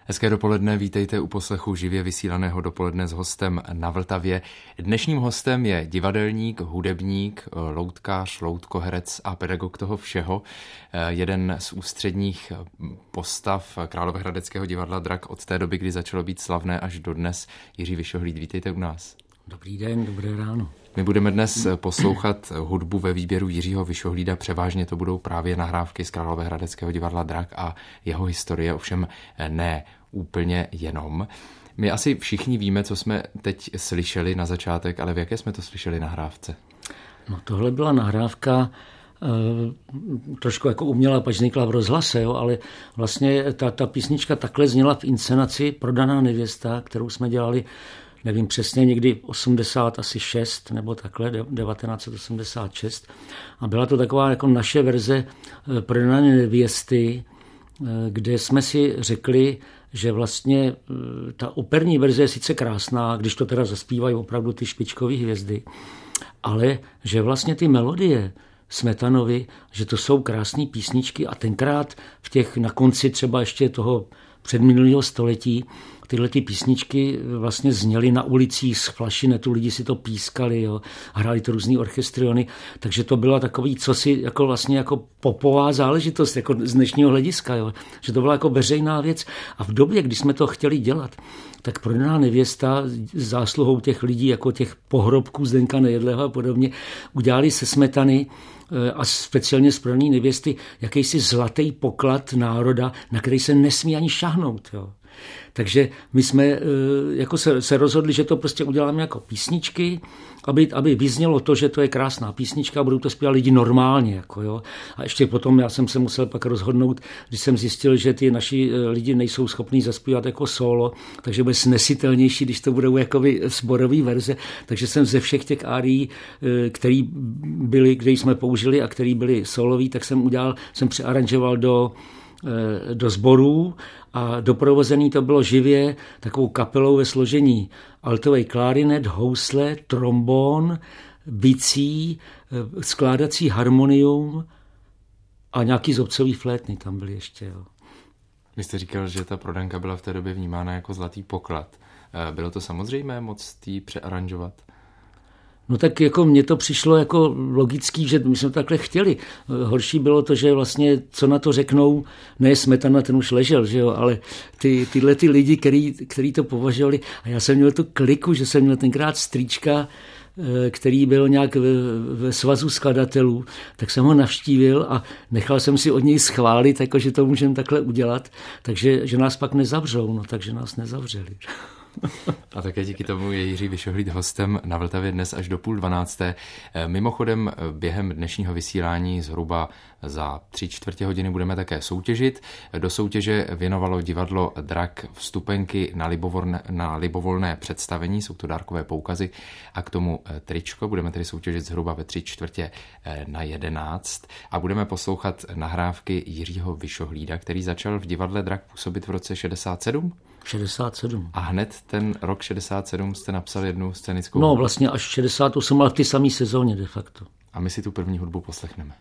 Hezké dopoledne, vítejte u poslechu živě vysílaného dopoledne s hostem na Vltavě. Dnešním hostem je divadelník, hudebník, loutkář, loutkoherec a pedagog toho všeho. Jeden z ústředních postav Královéhradeckého divadla Drak od té doby, kdy začalo být slavné až dodnes. Jiří Vyšohlíd, vítejte u nás. Dobrý den, dobré ráno. My budeme dnes poslouchat hudbu ve výběru Jiřího Vyšohlída. Převážně to budou právě nahrávky z Královéhradeckého divadla Drak a jeho historie, ovšem ne úplně jenom. My asi všichni víme, co jsme teď slyšeli na začátek, ale v jaké jsme to slyšeli nahrávce? No tohle byla nahrávka trošku jako umělá, pač vznikla v rozhlase, jo, ale vlastně ta písnička takhle zněla v inscenaci Prodaná nevěsta, kterou jsme dělali, nevím přesně, někdy 86 nebo takhle, 1986. A byla to taková jako naše verze Prodané nevěsty, kde jsme si řekli, že vlastně ta operní verze je sice krásná, když to teda zaspívají opravdu ty špičkové hvězdy, ale že vlastně ty melodie Smetanovi, že to jsou krásné písničky a tenkrát v těch na konci třeba ještě toho předminulého století tyhle ty písničky vlastně zněly na ulicích z flašinetu, lidi si to pískali, jo, hráli to různý orchestriony, takže to bylo takový cosi jako vlastně jako popová záležitost jako z dnešního hlediska, jo, že to byla jako veřejná věc a v době, kdy jsme to chtěli dělat, tak Prodaná nevěsta zásluhou těch lidí, jako těch pohrobků Zdenka Nejedlého a podobně, udělali se Smetany a speciálně z Prodané nevěsty jakýsi zlatý poklad národa, na který se nesmí ani šáhnout, jo. Takže my jsme jako se rozhodli, že to prostě uděláme jako písničky, aby vyznělo to, že to je krásná písnička a budou to zpívat lidi normálně. Jako, jo. A ještě potom já jsem se musel pak rozhodnout, když jsem zjistil, že ty naši lidi nejsou schopní zaspívat jako solo, takže bude snesitelnější, když to budou jakoby sborový verze. Takže jsem ze všech těch árií, které jsme použili a které byly solový, tak jsem přearanžoval do sborů a doprovozený to bylo živě takovou kapelou ve složení altový klarinet, housle, trombon, bicí, skládací harmonium a nějaký zobcový flétny tam byly ještě. Jo. Vy jste říkal, že ta prodanka byla v té době vnímána jako zlatý poklad. Bylo to samozřejmé moc tý přearanžovat? No tak jako mně to přišlo jako logický, že my jsme to takhle chtěli. Horší bylo to, že vlastně co na to řeknou, ne Smetana, ten už ležel, že jo, ale tyhle ty lidi, který to považovali. A já jsem měl tu kliku, že jsem měl tenkrát strýčka, který byl nějak ve svazu skladatelů, tak jsem ho navštívil a nechal jsem si od něj schválit, jako že to můžeme takhle udělat, takže že nás pak nezavřou, no takže nás nezavřeli. A také díky tomu je Jiří Vyšohlíd hostem na Vltavě dnes až do 11:30. Mimochodem během dnešního vysílání zhruba za 3/4 hodiny budeme také soutěžit. Do soutěže věnovalo divadlo Drak vstupenky na libovolné představení, jsou to dárkové poukazy a k tomu tričko. Budeme tedy soutěžit zhruba ve 10:45 a budeme poslouchat nahrávky Jiřího Vyšohlída, který začal v divadle Drak působit v roce 67. 67. A hned ten rok 67 jste napsal jednu scénickou hudbu. No vlastně až 68, ale v té samé sezóně de facto. A my si tu první hudbu poslechneme.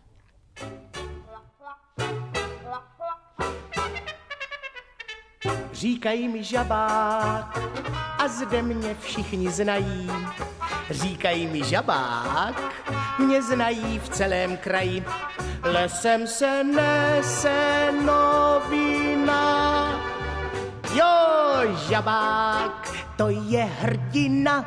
Říkají mi žabák a zde mě všichni znají. Říkají mi žabák, mě znají v celém kraji. Lesem se nese novina. Jo, žabák, to je hrdina.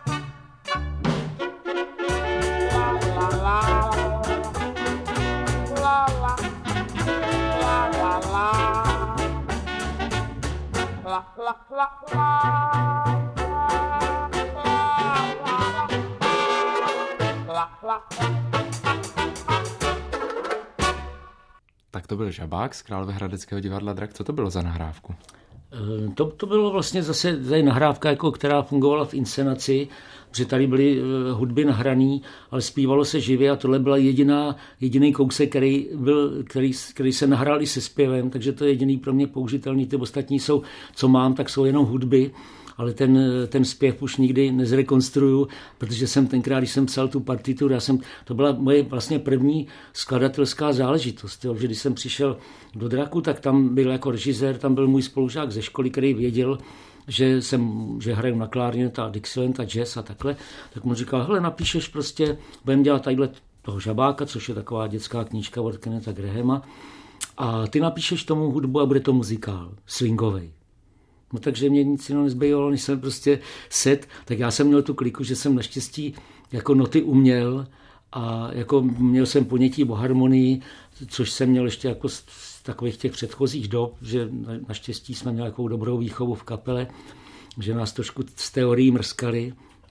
Tak to byl žabák z Královéhradeckého divadla Drak. Co to bylo za nahrávku? To bylo vlastně zase tady nahrávka, jako, která fungovala v inscenaci, protože tady byly hudby nahraný, ale zpívalo se živě a tohle byla jediný kousek, který se nahrál i se zpěvem, takže to je jediný pro mě použitelný. Ty ostatní jsou, co mám, tak jsou jenom hudby. ale ten zpěv už nikdy nezrekonstruju, protože jsem tenkrát, když jsem psal tu partituru, to byla moje vlastně první skladatelská záležitost, jo, že když jsem přišel do Draku, tak tam byl jako režisér, tam byl můj spolužák ze školy, který věděl, že hraju na klarinet a Dixieland a jazz a takhle, tak mu říkal, hele, napíšeš prostě, budeme dělat tadyhle toho Žabáka, což je taková dětská knížka od Kennetha Grahama, a ty napíšeš tomu hudbu a bude to muzikál, swingovej. No takže mě nic jiného nezbývalo, než jsem prostě set, tak já jsem měl tu kliku, že jsem naštěstí jako noty uměl a jako měl jsem ponětí o harmonii, což jsem měl ještě jako z takových těch předchozích dob, že naštěstí jsme měli takovou dobrou výchovu v kapele, že nás trošku z teorií mrskali.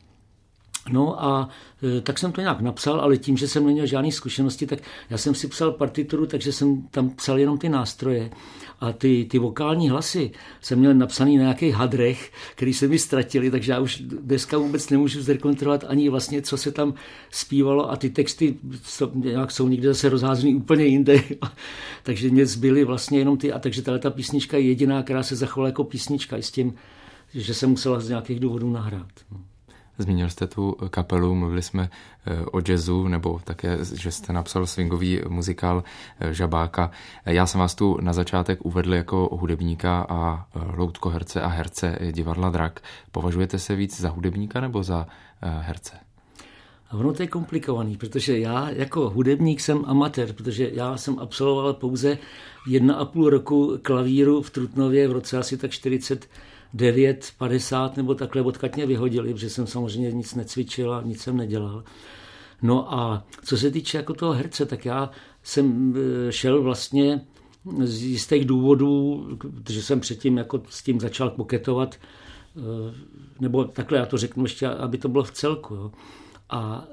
No a tak jsem to nějak napsal, ale tím, že jsem neměl žádné zkušenosti, tak já jsem si psal partituru, takže jsem tam psal jenom ty nástroje. A ty vokální hlasy jsem měl napsaný na nějakých hadrech, který se mi ztratili, takže já už dneska vůbec nemůžu zrekontrolovat ani vlastně, co se tam zpívalo a ty texty jsou někde zase rozházený úplně jinde. Takže mě zbyly vlastně jenom ty, a takže ta písnička je jediná, která se zachovala jako písnička i s tím, že jsem musela z nějakých důvodů nahrát. Zmínil jste tu kapelu, mluvili jsme o jazzu, nebo také, že jste napsal swingový muzikál Žabáka. Já jsem vás tu na začátek uvedl jako hudebníka a loutkoherce a herce divadla Drak. Považujete se víc za hudebníka nebo za herce? A ono to je komplikovaný, protože já jako hudebník jsem amatér, protože já jsem absolvoval pouze 1,5 roku klavíru v Trutnově v roce asi tak 49, 50 nebo takhle, odkud mě vyhodili, protože jsem samozřejmě nic necvičil a nic jsem nedělal. No a co se týče jako toho herce, tak já jsem šel vlastně z jistých důvodů, protože jsem předtím jako s tím začal koketovat, nebo takhle já to řeknu ještě, aby to bylo v celku. Jo. A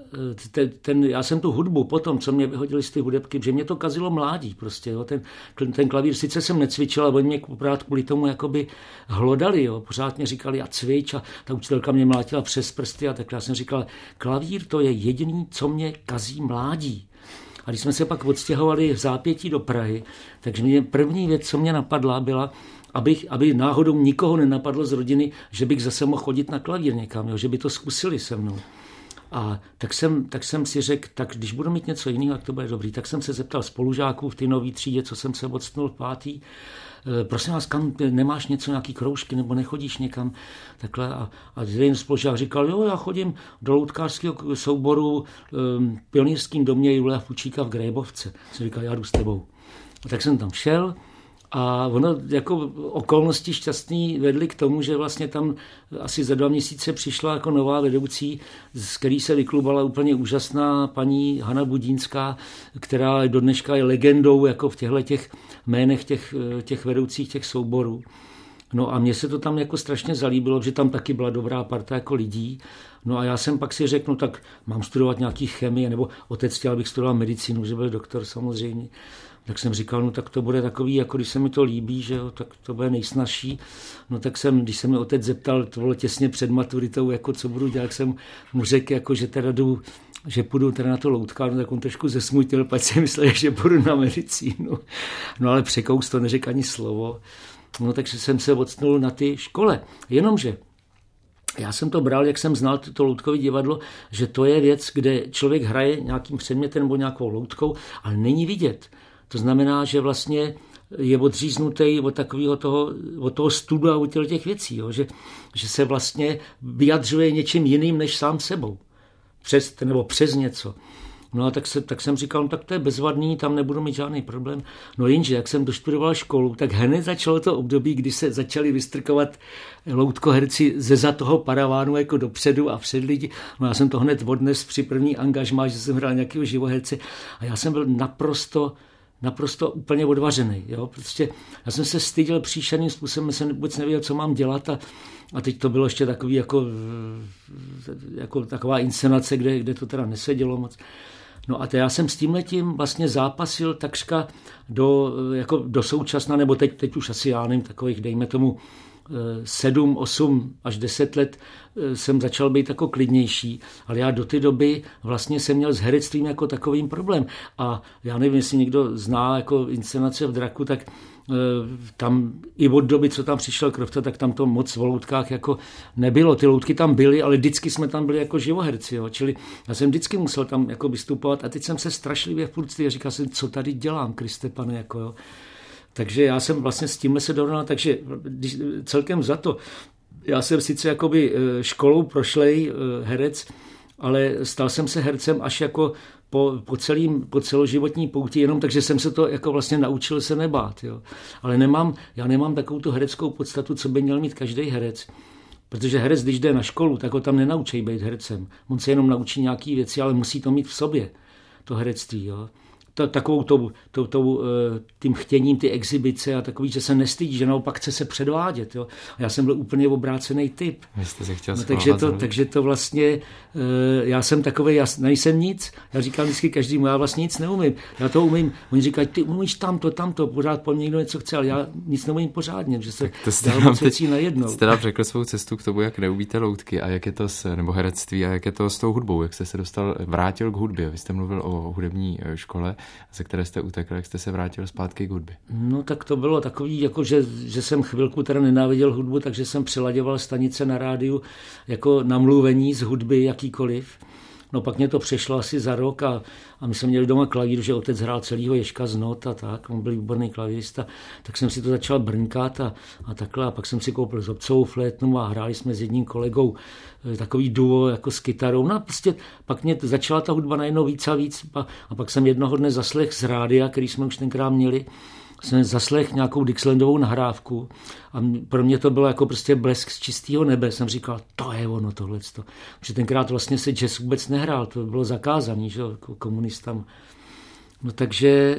já jsem tu hudbu potom, co mě vyhodili z ty hudebky, že mě to kazilo mládí prostě. Jo. Ten klavír sice jsem necvičil, ale oni mě pořád kvůli tomu jakoby hlodali. Jo. Pořád mě říkali a cvič a ta učitelka mě mlátila přes prsty a tak já jsem říkal, klavír to je jediný, co mě kazí mládí. A když jsme se pak odstěhovali v zápětí do Prahy, takže mě první věc, co mě napadla, byla, aby náhodou nikoho nenapadlo z rodiny, že bych zase mohl chodit na klavír někam, jo, že by to zkusili se mnou. A tak jsem si řekl, tak když budu mít něco jiného, tak to bude dobrý. Tak jsem se zeptal spolužáků v té nové třídě, co jsem se odstnul v 5. Prosím vás, kam nemáš něco, nějaký kroužky, nebo nechodíš někam takhle. A jeden spolužák říkal, jo, já chodím do loutkářského souboru v Pionýrském domě Julia Fučíka v Grébovce. Jsem říkal, já jdu s tebou. A tak jsem tam šel. A ono jako okolnosti šťastný vedly k tomu, že vlastně tam asi za 2 měsíce přišla jako nová vedoucí, z který se vyklubala úplně úžasná paní Hana Budínská, která do dneška je legendou jako v těchto jménech těch vedoucích těch souborů. No a mně se to tam jako strašně zalíbilo, že tam taky byla dobrá parta jako lidí. No a já jsem pak si řekl, no tak mám studovat nějaký chemie, nebo otec chtěl, abych studoval medicínu, že byl doktor samozřejmě. Tak jsem říkal, no tak to bude takový, jako když se mi to líbí, že jo, tak to bude nejsnažší. No tak když se mi otec zeptal, to bylo těsně před maturitou, jako co budu dělat, jsem mu řekl, jako, že půjdu teda na to loutkárnu, tak on trošku zesmutil, pak si myslel, že půjdu na medicínu. No ale překous to neřekl ani slovo. No takže jsem se odstnul na ty škole. Jenomže já jsem to bral, jak jsem znal to loutkový divadlo, že to je věc, kde člověk hraje nějakým předmětem nebo nějakou loutkou, ale není vidět. To znamená, že vlastně je odříznutý od toho studu a od těch věcí, jo? Že se vlastně vyjadřuje něčím jiným než sám sebou. Přes něco. No a tak jsem říkal, no tak to je bezvadný, tam nebudu mít žádný problém. No jenže, jak jsem doštudoval školu, tak hned začalo to období, kdy se začali vystrkovat loutkoherci ze toho paravánu jako dopředu a před lidi. No já jsem to hned odnes při první angažmá, že jsem hrál nějakého živoherce a já jsem byl naprosto úplně odvařený. Jo? Prostě já jsem se styděl příšerným způsobem, jsem vůbec nevěděl, co mám dělat a teď to bylo ještě takový jako taková inscenace, kde to teda nesedělo moc. No a já jsem s tímhletím vlastně zápasil takřka do současna, nebo teď už asi já nevím, takových dejme tomu 7, 8 až 10 let jsem začal být jako klidnější, ale já do té doby vlastně jsem měl s herectvím jako takovým problém. A já nevím, jestli někdo zná jako inscenace v Draku, tak tam i od doby, co tam přišel Krofta, tak tam to moc o loutkách jako nebylo. Ty loutky tam byly, ale vždycky jsme tam byli jako živoherci. Jo. Čili já jsem vždycky musel tam jako vystupovat a teď jsem se strašlivě furt a říkal jsem, co tady dělám, Kriste pane, jako jo. Takže já jsem vlastně s tímhle se dorovnal, takže celkem za to, já jsem sice jakoby školou prošlej herec, ale stal jsem se hercem až jako po celoživotní pouti, jenom takže jsem se to jako vlastně naučil se nebát. Jo. Ale já nemám takovou tu hereckou podstatu, co by měl mít každý herec. Protože herec, když jde na školu, tak ho tam nenaučí být hercem. On se jenom naučí nějaké věci, ale musí to mít v sobě, to herectví. Jo. Takovou tím chtěním, ty exibice a takový, že se nestydí, že naopak chce se předvádět. Jo. A já jsem byl úplně obrácený typ. Vy jste se chtěl takže to vlastně, já jsem takovej, já nejsem nic. Já říkám vždycky každému, já vlastně nic neumím. Já to umím. Oni říkají, ty umíš tamto, pořád po mně někdo něco chce, ale já nic neumím pořádně, že se dá moc věcí najednou. Jste nám řekl svou cestu k tomu, jak neumíte loutky a jak je to nebo herectví a jak je to s tou hudbou, jak jste se vrátil k hudbě. Vy jste mluvil o hudební škole, ze které jste utekl, jak jste se vrátil zpátky k hudbě. No tak to bylo takový, jako že jsem chvilku teda nenáviděl hudbu, takže jsem přeladěval stanice na rádiu jako namluvení z hudby jakýkoliv. No pak mě to přešlo asi za rok a my jsme měli doma klavír, že otec hrál celýho Ježka z not a tak, on byl výborný klavírista, tak jsem si to začal brnkat a takhle a pak jsem si koupil zobcovou flétnu a hráli jsme s jedním kolegou takový duo jako s kytarou. No a prostě pak mě začala ta hudba najednou víc a víc a pak jsem jednoho dne zaslech z rádia, který jsme už tenkrát měli, jsem zaslech nějakou Dixielandovou nahrávku a pro mě to bylo jako prostě blesk z čistého nebe. Jsem říkal, to je ono tohleto. Protože tenkrát vlastně se jazz vůbec nehrál, to bylo zakázaný, že komunistám. No takže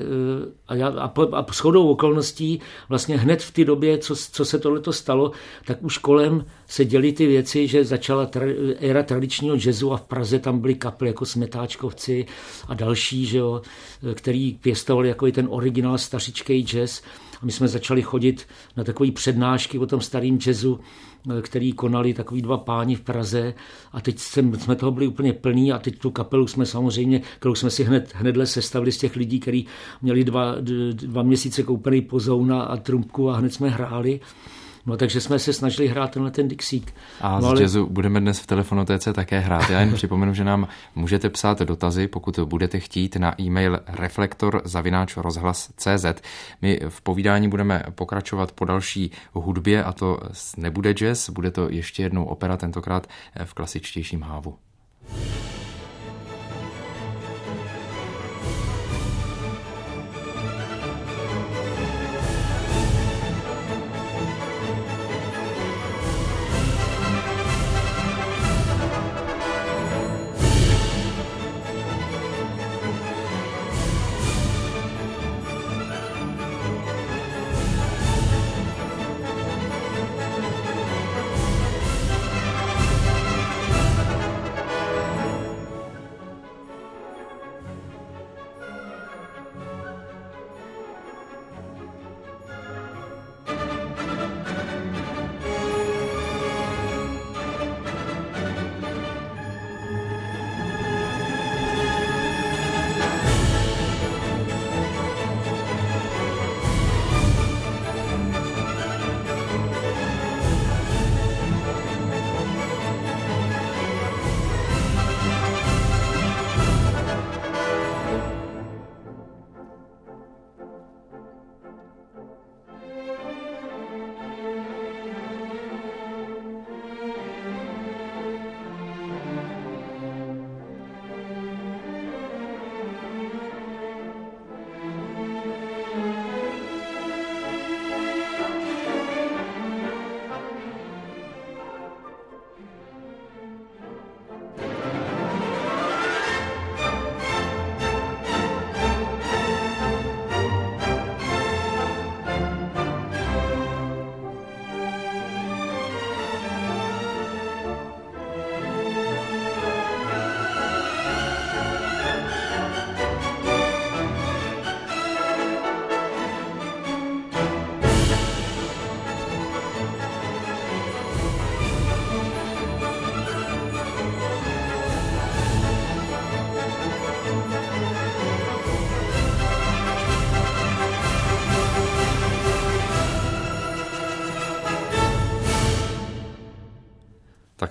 a shodou okolností vlastně hned v té době, co se tohleto stalo, tak už kolem se děly ty věci, že začala éra tradičního jazzu a v Praze tam byly kapely jako Smetáčkovci a další, že jo, který pěstovali jako i ten originál stařičkej jazz. A my jsme začali chodit na takové přednášky o tom starém jazzu, který konali takový dva páni v Praze a teď jsme toho byli úplně plní a teď tu kapelu jsme samozřejmě, kterou jsme si hnedle sestavili z těch lidí, kteří měli dva měsíce koupený pozoun a trumpku a hned jsme hráli. No takže jsme se snažili hrát ten Dixík. A z jazzu budeme dnes v Telefonotéce také hrát. Já jen připomenu, že nám můžete psát dotazy, pokud budete chtít, na e-mail reflektor@rozhlas.cz. My v povídání budeme pokračovat po další hudbě a to nebude jazz, bude to ještě jednou opera, tentokrát v klasičtějším hávu.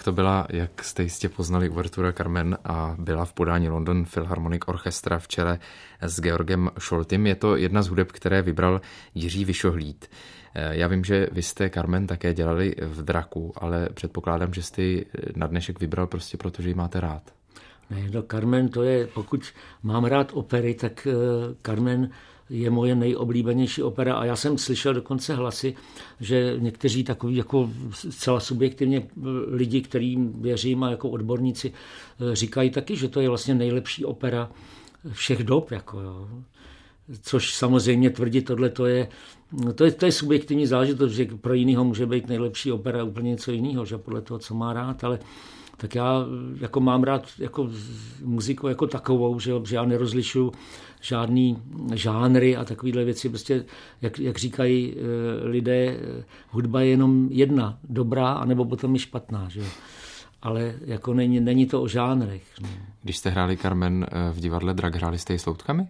Tak to byla, jak jste jistě poznali, uvertura Carmen a byla v podání London Philharmonic Orchestra v čele s Georgem Scholtym. Je to jedna z hudeb, které vybral Jiří Vyšohlíd. Já vím, že vy jste Carmen také dělali v Draku, ale předpokládám, že jste ji na dnešek vybral prostě proto, že ji máte rád. Ne, no Carmen to je, pokud mám rád opery, tak Carmen je moje nejoblíbenější opera a já jsem slyšel dokonce hlasy, že někteří takový jako zcela subjektivně lidi, kterým věřím a jako odborníci, říkají taky, že to je vlastně nejlepší opera všech dob. Jako, jo. Což samozřejmě tvrdit tohle, to je subjektivní záležitost, že pro jinýho může být nejlepší opera úplně něco jiného, že podle toho, co má rád, ale tak já jako mám rád jako muziku jako takovou, že já nerozlišuju žádný žánry a takovéhle věci. Prostě, jak říkají lidé, hudba je jenom jedna, dobrá, anebo potom je špatná. Že? Ale jako není to o žánrech. No. Když jste hráli Carmen v divadle Drak, hráli jste i s loutkami?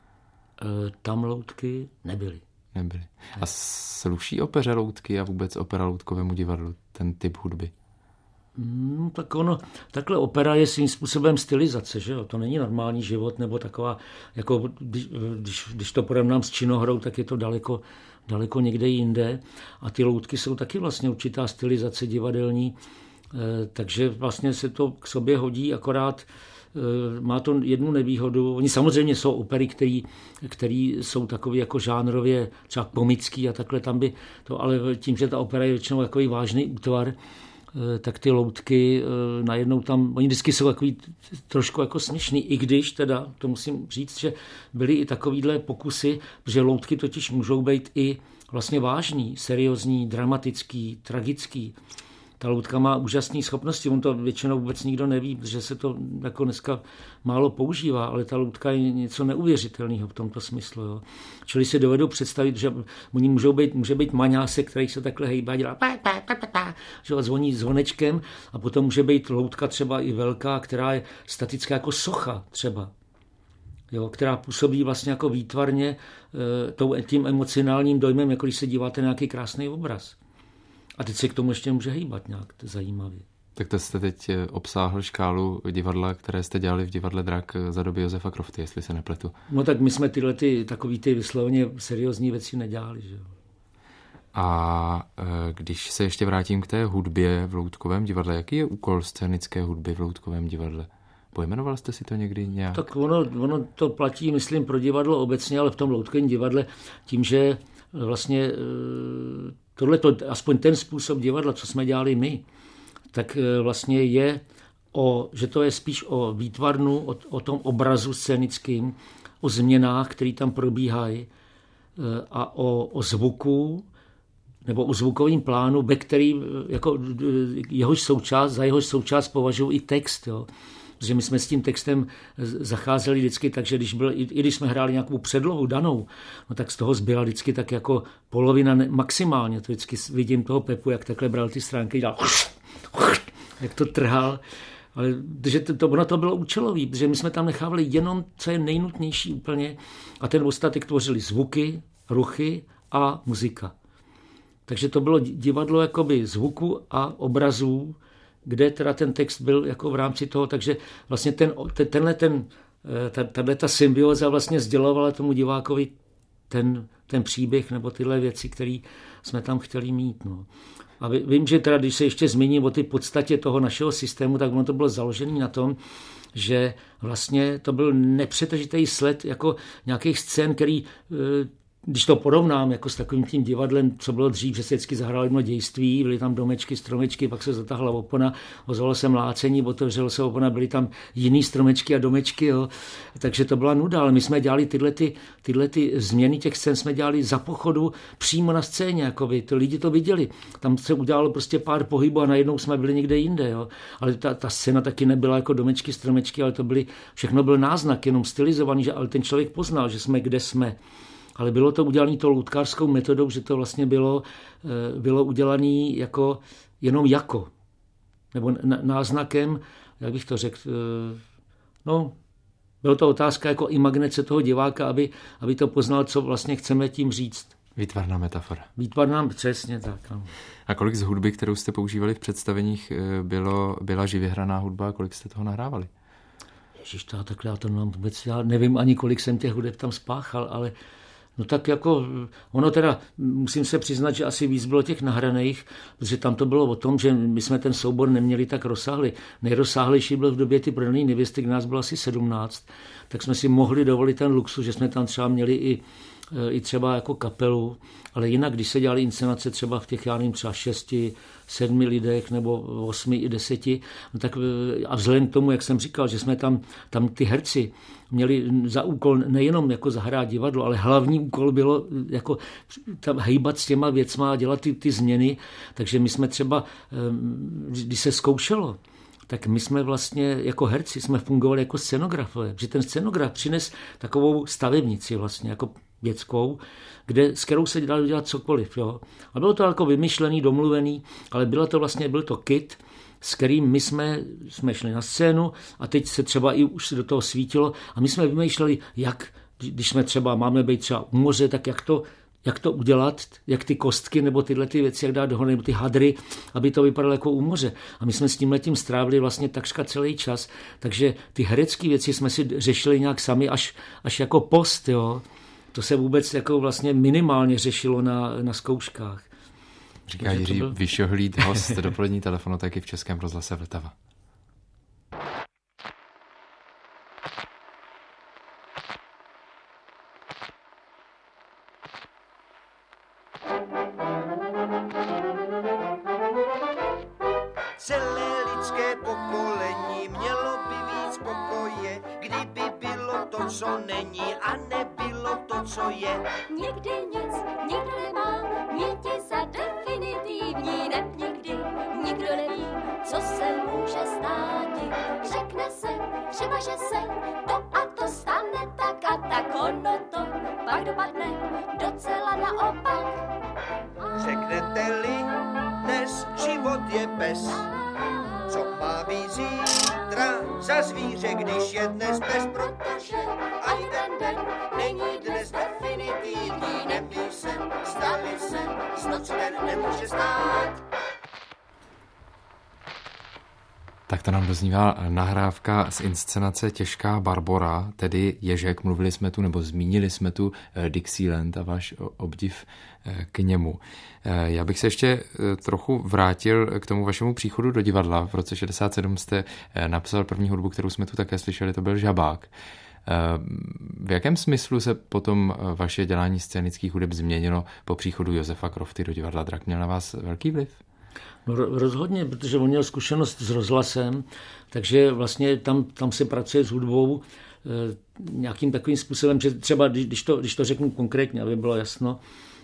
Tam loutky nebyly. A sluší opeře loutky a vůbec opera loutkovému divadlu ten typ hudby? Tak ono, takhle opera je svým způsobem stylizace, že jo? To není normální život, nebo taková, jako když to porovnám s činohrou, tak je to daleko někde jinde. A ty loutky jsou taky vlastně určitá stylizace divadelní, takže vlastně se to k sobě hodí, akorát má to jednu nevýhodu. Oni samozřejmě jsou opery, které jsou takové jako žánrově třeba komický a takhle tam by to, ale tím, že ta opera je většinou takový vážný útvar, tak ty loutky najednou tam, oni vždycky jsou takový trošku jako směšný, i když teda, to musím říct, že byly i takovýhle pokusy, protože loutky totiž můžou být i vlastně vážný, seriózní, dramatický, tragický. Ta loutka má úžasné schopnosti, on to většinou vůbec nikdo neví, protože se to jako dneska málo používá, ale ta loutka je něco neuvěřitelného v tomto smyslu. Jo. Čili si dovedu představit, že oni může být maňásek, který se takhle hejbá, dělá že zvoní zvonečkem a potom může být loutka třeba i velká, která je statická jako socha třeba. Jo, která působí vlastně jako výtvarně tím emocionálním dojmem, jako když se díváte na nějaký krásný obraz. A teď se k tomu ještě může hýbat nějak, to je zajímavý. Tak to jste teď obsáhl škálu divadla, které jste dělali v divadle Drak za doby Josefa Crofty, jestli se nepletu. No tak my jsme takový ty vysloveně seriózní věci nedělali, že jo. A když se ještě vrátím k té hudbě v loutkovém divadle, jaký je úkol scénické hudby v loutkovém divadle? Pojmenoval jste si to někdy nějak? Tak ono to platí, myslím, pro divadlo obecně, ale v tom loutkovém divadle tím, že vlastně tohleto, aspoň ten způsob divadla, co jsme dělali my, tak vlastně je že to je spíš o výtvarnu, o tom obrazu scénickým, o změnách, které tam probíhají a o zvuku, nebo o zvukovém plánu, ve který jako za jehož součást považuji i text. Jo. Protože my jsme s tím textem zacházeli vždycky tak, že když jsme hráli nějakou předlohu danou, no tak z toho zbyla vždycky tak jako polovina maximálně. To vždycky vidím toho Pepu, jak takhle bral ty stránky, dělal jak to trhal. Ale že ono to bylo účelový, protože my jsme tam nechávali jenom, co je nejnutnější úplně, a ten ostatek tvořili zvuky, ruchy a muzika. Takže to bylo divadlo jakoby zvuku a obrazů, kde teda ten text byl jako v rámci toho, takže vlastně ta symbioza vlastně sdělovala tomu divákovi ten příběh nebo tyhle věci, které jsme tam chtěli mít. No. A vím, že teda, když se ještě zmíním o ty podstatě toho našeho systému, tak ono to bylo založené na tom, že vlastně to byl nepřetržitý sled jako nějakých scén, který když to porovnám jako s takovým tím divadlem, co bylo dřív, že se vždycky zahrál jedno dějství, byly tam domečky, stromečky, pak se zatahla opona, ozvalo se mlácení, otevřelo se opona, byly tam jiný stromečky a domečky, jo. Takže to byla nuda, ale my jsme dělali tyhle změny těch scén jsme dělali za pochodu přímo na scéně, jakoby, to lidi to viděli. Tam se udělalo prostě pár pohybů a najednou jsme byli někde jinde, jo. Ale ta scéna taky nebyla jako domečky, stromečky, ale všechno byl náznak, jenom stylizovaný, ale ten člověk poznal, že jsme kde jsme. Ale bylo to udělané tou loutkářskou metodou, že to vlastně bylo udělané jenom jako. Nebo náznakem, jak bych to řekl, bylo to otázka jako imaginace toho diváka, aby to poznal, co vlastně chceme tím říct. Výtvarná metafora. Výtvarná, přesně tak. Ano. A kolik z hudby, kterou jste používali v představeních, byla živě hraná hudba a kolik jste toho nahrávali? Ježiš, takhle já to mám vůbec, já nevím ani kolik jsem těch hudeb tam spáchal, ale no tak jako, ono teda, musím se přiznat, že asi víc bylo těch nahraných, protože tam to bylo o tom, že my jsme ten soubor neměli tak rozsáhlý. Nejrozsáhlejší byl v době ty prodané nevěsty, kdy nás bylo asi 17, tak jsme si mohli dovolit ten luxus, že jsme tam třeba měli i třeba jako kapelu, ale jinak, když se dělali inscenace třeba v těch, já nevím, třeba 6, 7 lidech nebo 8 i 10, no tak a vzhledem k tomu, jak jsem říkal, že jsme tam ty herci měli za úkol nejenom jako zahrát divadlo, ale hlavní úkol bylo jako tam hejbat s těma věcma a dělat ty změny, takže my jsme třeba, když se zkoušelo, tak my jsme vlastně jako herci jsme fungovali jako scenografové, že ten scenograf přines takovou stavebnici vlastně jako dětskou, s kterou se dalo dělat cokoliv. Jo. A bylo to jako vymyšlený, domluvený, ale byl to kit, s kterým my jsme šli na scénu a teď se třeba i už do toho svítilo a my jsme vymýšleli, jak, když jsme třeba máme být třeba u moře, tak jak to udělat, jak ty kostky nebo tyhle ty věci, jak dát dohromady, nebo ty hadry, aby to vypadalo jako u moře. A my jsme s tímhletím strávili vlastně takřka celý čas, takže ty herecké věci jsme si řešili nějak sami až jako post, jo. To se vůbec jako vlastně minimálně řešilo na zkouškách. Říká Jiří Vyšohlíd, host dopolední telefonotéky v Českém rozhlase Vltava. Celé lidské pokolení mělo by víc pokoje, kdyby bylo to, co není a nebylo to, co je. Nikdy nic, nikdo nemá, měti za definitivní, ne nikdy, nikdo neví, co se může stát. Řekne se, třeba že se to a to stane tak a tak, ono to pak dopadne docela naopak. Řeknete-li, dnes život je bez, co má být zítra za zvíře, když je dnes bez, protože ani ten den není dnes definitivní, neví se, stane se, z noci den nemůže stát. Tak to nám doznívá nahrávka z inscenace Těžká Barbora, tedy Ježek. Mluvili jsme tu, nebo zmínili jsme tu Dixieland a váš obdiv k němu. Já bych se ještě trochu vrátil k tomu vašemu příchodu do divadla. V roce 67 jste napsal první hudbu, kterou jsme tu také slyšeli, to byl Žabák. V jakém smyslu se potom vaše dělání scénických hudeb změnilo po příchodu Josefa Krofty do divadla Drak? Měl na vás velký vliv? No rozhodně, protože on měl zkušenost s rozhlasem, takže vlastně tam se pracuje s hudbou nějakým takovým způsobem, že třeba, když to řeknu konkrétně, aby bylo jasno,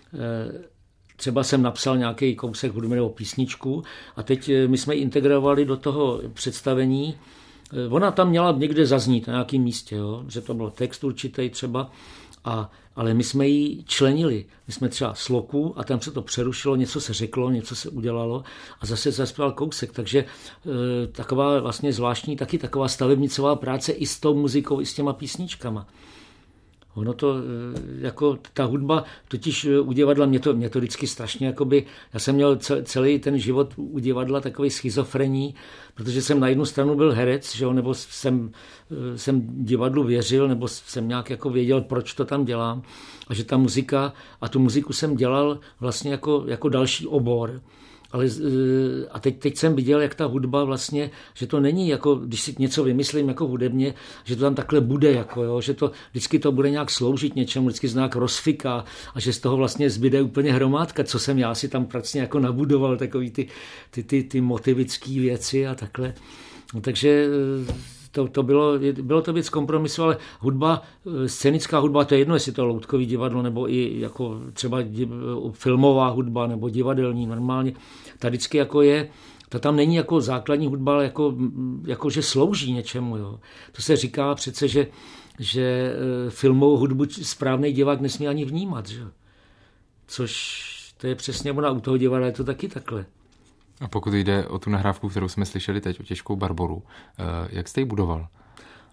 třeba jsem napsal nějaký kousek hudby nebo písničku a teď my jsme ji integrovali do toho představení. Ona tam měla někde zaznít na nějakém místě, jo? Že to byl text určitý třeba, ale my jsme ji členili. My jsme třeba sloku a tam se to přerušilo, něco se řeklo, něco se udělalo a zase zaspěl kousek. Takže taková vlastně zvláštní, taky taková stavebnicová práce i s tou muzikou, i s těma písničkama. Ono to, jako ta hudba, totiž u divadla mě to vždycky strašně, jakoby, já jsem měl celý ten život u divadla takový schizofrení, protože jsem na jednu stranu byl herec, že jo, nebo jsem divadlu věřil, nebo jsem nějak jako věděl, proč to tam dělám, a že ta muzika, a tu muziku jsem dělal vlastně jako další obor. Ale a teď jsem viděl, jak ta hudba vlastně, že to není jako, když si něco vymyslím jako hudebně, že to tam takhle bude, jako, jo, že to vždycky to bude nějak sloužit něčemu, vždycky se nějak rozfiká a že z toho vlastně zbyde úplně hromádka, co jsem já si tam pracně jako nabudoval, takový ty motivický věci a takhle. No, takže to bylo to věc kompromisu, ale hudba, scénická hudba, to je jedno, jestli to loutkový divadlo, nebo i jako třeba filmová hudba, nebo divadelní normálně. Ta vždycky jako je, ta tam není jako základní hudba, ale jako že slouží něčemu. Jo. To se říká přece, že filmovou hudbu správný divák nesmí ani vnímat. Že? Což to je přesně ona u toho divadla, je to taky takhle. A pokud jde o tu nahrávku, kterou jsme slyšeli teď, o Těžkou Barboru, jak jste ji budoval?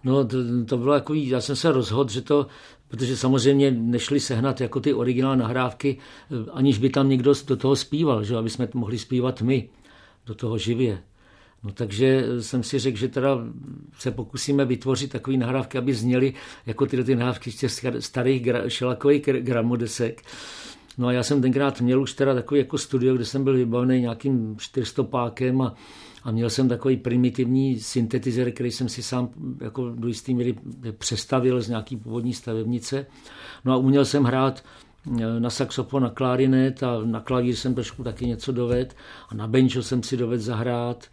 No, to bylo takový, já jsem se rozhodl, že to, protože samozřejmě nešli sehnat jako ty originální nahrávky, aniž by tam někdo do toho zpíval, že aby jsme mohli zpívat my do toho živě. No takže jsem si řekl, že teda se pokusíme vytvořit takové nahrávky, aby zněly jako ty nahrávky z těch starých šelakových gramodesek. No a já jsem tenkrát měl už teda takový jako studio, kde jsem byl vybavený nějakým 400pákem a měl jsem takový primitivní syntetizer, který jsem si sám jako do jistý míry přestavil z nějaký původní stavebnice. No a uměl jsem hrát na saxofon, na klarinet a na klavír jsem trošku taky něco dovedl a na banjo jsem si dovedl zahrát.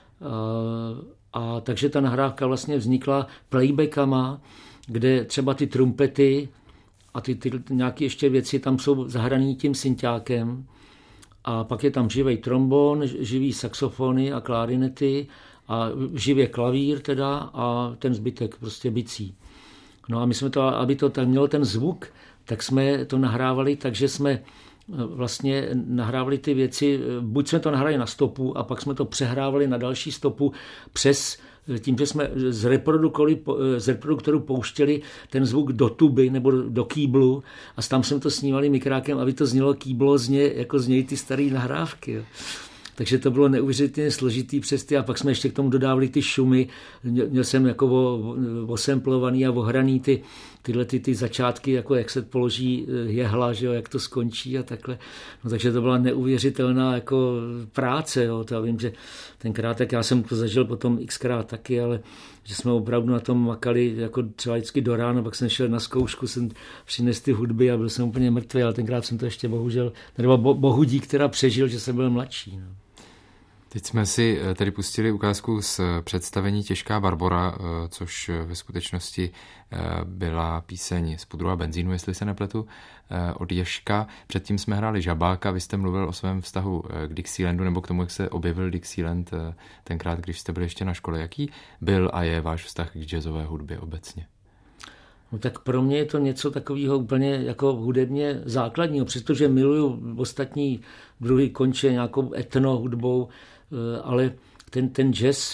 A takže ta nahrávka vlastně vznikla playbackama, kde třeba ty trumpety a ty nějaké ještě věci tam jsou zahraný tím synťákem a pak je tam živý trombon, živý saxofony a klarinety a živě klavír teda a ten zbytek prostě bicí. No a my jsme to, aby to tak mělo ten zvuk, tak jsme to nahrávali, takže jsme vlastně nahrávali ty věci, buď jsme to nahrali na stopu a pak jsme to přehrávali na další stopu přes tím, že jsme z reproduktoru pouštěli ten zvuk do tuby nebo do kýblu a tam jsme to snívali mikrákem, aby to znělo kýblozně, jako znějí ty staré nahrávky. Jo. Takže to bylo neuvěřitelně složitý přes ty a pak jsme ještě k tomu dodávali ty šumy. Měl jsem jako osemplovaný a ohraný tyhle začátky, jako jak se položí jehla, že jo, jak to skončí a takhle. No, takže to byla neuvěřitelná jako práce. Jo. To já vím, že tenkrát, tak já jsem to zažil potom xkrát taky, ale že jsme opravdu na tom makali jako třeba vždycky do rána, pak jsem šel na zkoušku, jsem přinesl ty hudby a byl jsem úplně mrtvý, ale tenkrát jsem to ještě bohužel, nebo bohu dík, která přežil, že jsem byl mladší. No. Teď jsme si tedy pustili ukázku z představení Těžká Barbora, což ve skutečnosti byla píseň z Pudru a benzínu, jestli se nepletu, od Ježka. Předtím jsme hráli Žabáka, vy jste mluvil o svém vztahu k Dixielandu, nebo k tomu, jak se objevil Dixieland tenkrát, když jste byli ještě na škole. Jaký byl a je váš vztah k jazzové hudbě obecně? No tak pro mě je to něco takového úplně jako hudebně základního, přestože miluju ostatní druhy konče nějakou etno hudbou, ale ten jazz,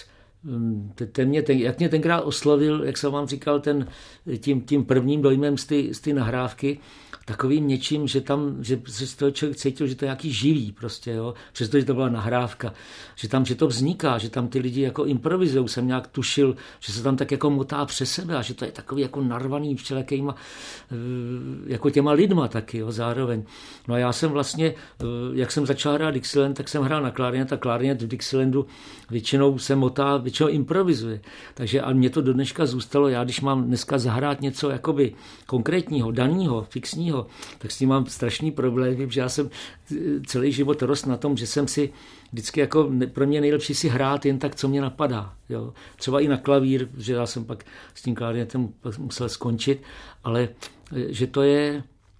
jak mě tenkrát oslovil, jak jsem vám říkal, tím prvním dojmem z ty nahrávky, takovým něčím, že se z toho člověk cítil, že to je nějaký živý prostě, jo? Přestože to byla nahrávka, že to vzniká, že tam ty lidi jako improvizujou, jsem nějak tušil, že se tam tak jako motá přes sebe a že to je takový jako narvaný všelakýma jako těma lidma taky, jo, zároveň. No a já jsem vlastně, jak jsem začal hrát Dixieland, tak jsem hrál na klarinet a klarinet v Dixielandu většinou se motá, většinou improvizuje. Takže a mě to do dneška zůstalo, já když mám dneska zahrát něco jakoby konkrétního, danýho, fixního, tak s tím mám strašný problém, že já jsem celý život rost na tom, že jsem si vždycky jako pro mě nejlepší si hrát jen tak, co mě napadá. Jo. Třeba i na klavír, že já jsem pak s tím klarinetem musel skončit, ale že to je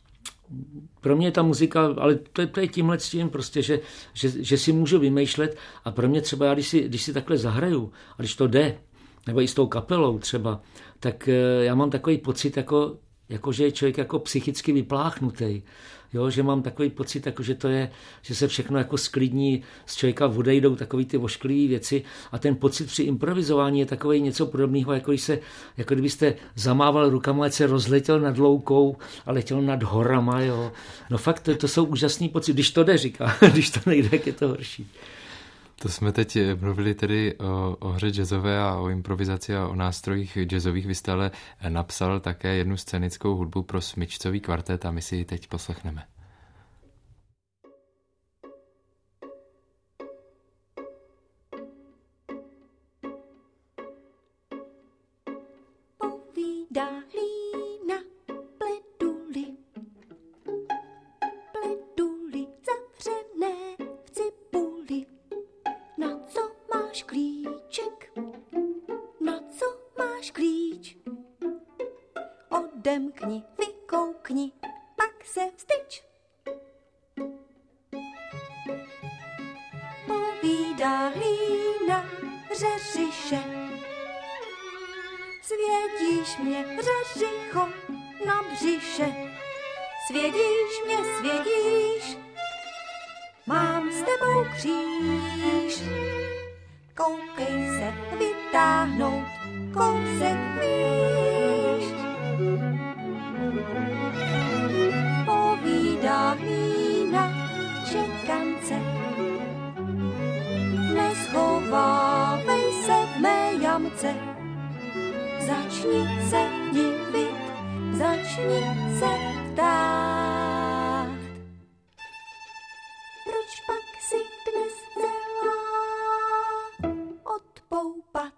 pro mě ta muzika, ale to je tímhle s tím prostě, že si můžu vymýšlet a pro mě třeba já, když si takhle zahraju a když to jde, nebo i s tou kapelou třeba, tak já mám takový pocit, jako že je člověk jako psychicky vypláchnutý. Jo, že mám takový pocit, jako že se všechno jako sklidní, z člověka odejdou takový ty ošklivý věci a ten pocit při improvizování je takový něco podobného, jako kdybyste zamával rukama, ať se rozletěl nad loukou a letěl nad horama. Jo. No fakt, to jsou úžasný pocity, když to jde, říká, když to nejde, jak je to horší. To jsme teď mluvili tedy o hře jazzové a o improvizaci a o nástrojích jazzových. Vy jste ale napsal také jednu scénickou hudbu pro smyčcový kvartet a my si ji teď poslechneme. Povídá hlína pleduli, pleduli zavřené v cibuli. Na co máš klíček? Na co máš klíč? Odemkni, vykoukni, pak se vstyč. Povídá hlína řeřiše. Svědíš mě, řeřicho, na břiše. Svědíš mě, svědíš, mám s tebou kříž. Koukej se vytáhnout kousek začni se divit, začni se ptát. Proč pak si dnes celá odpoupat?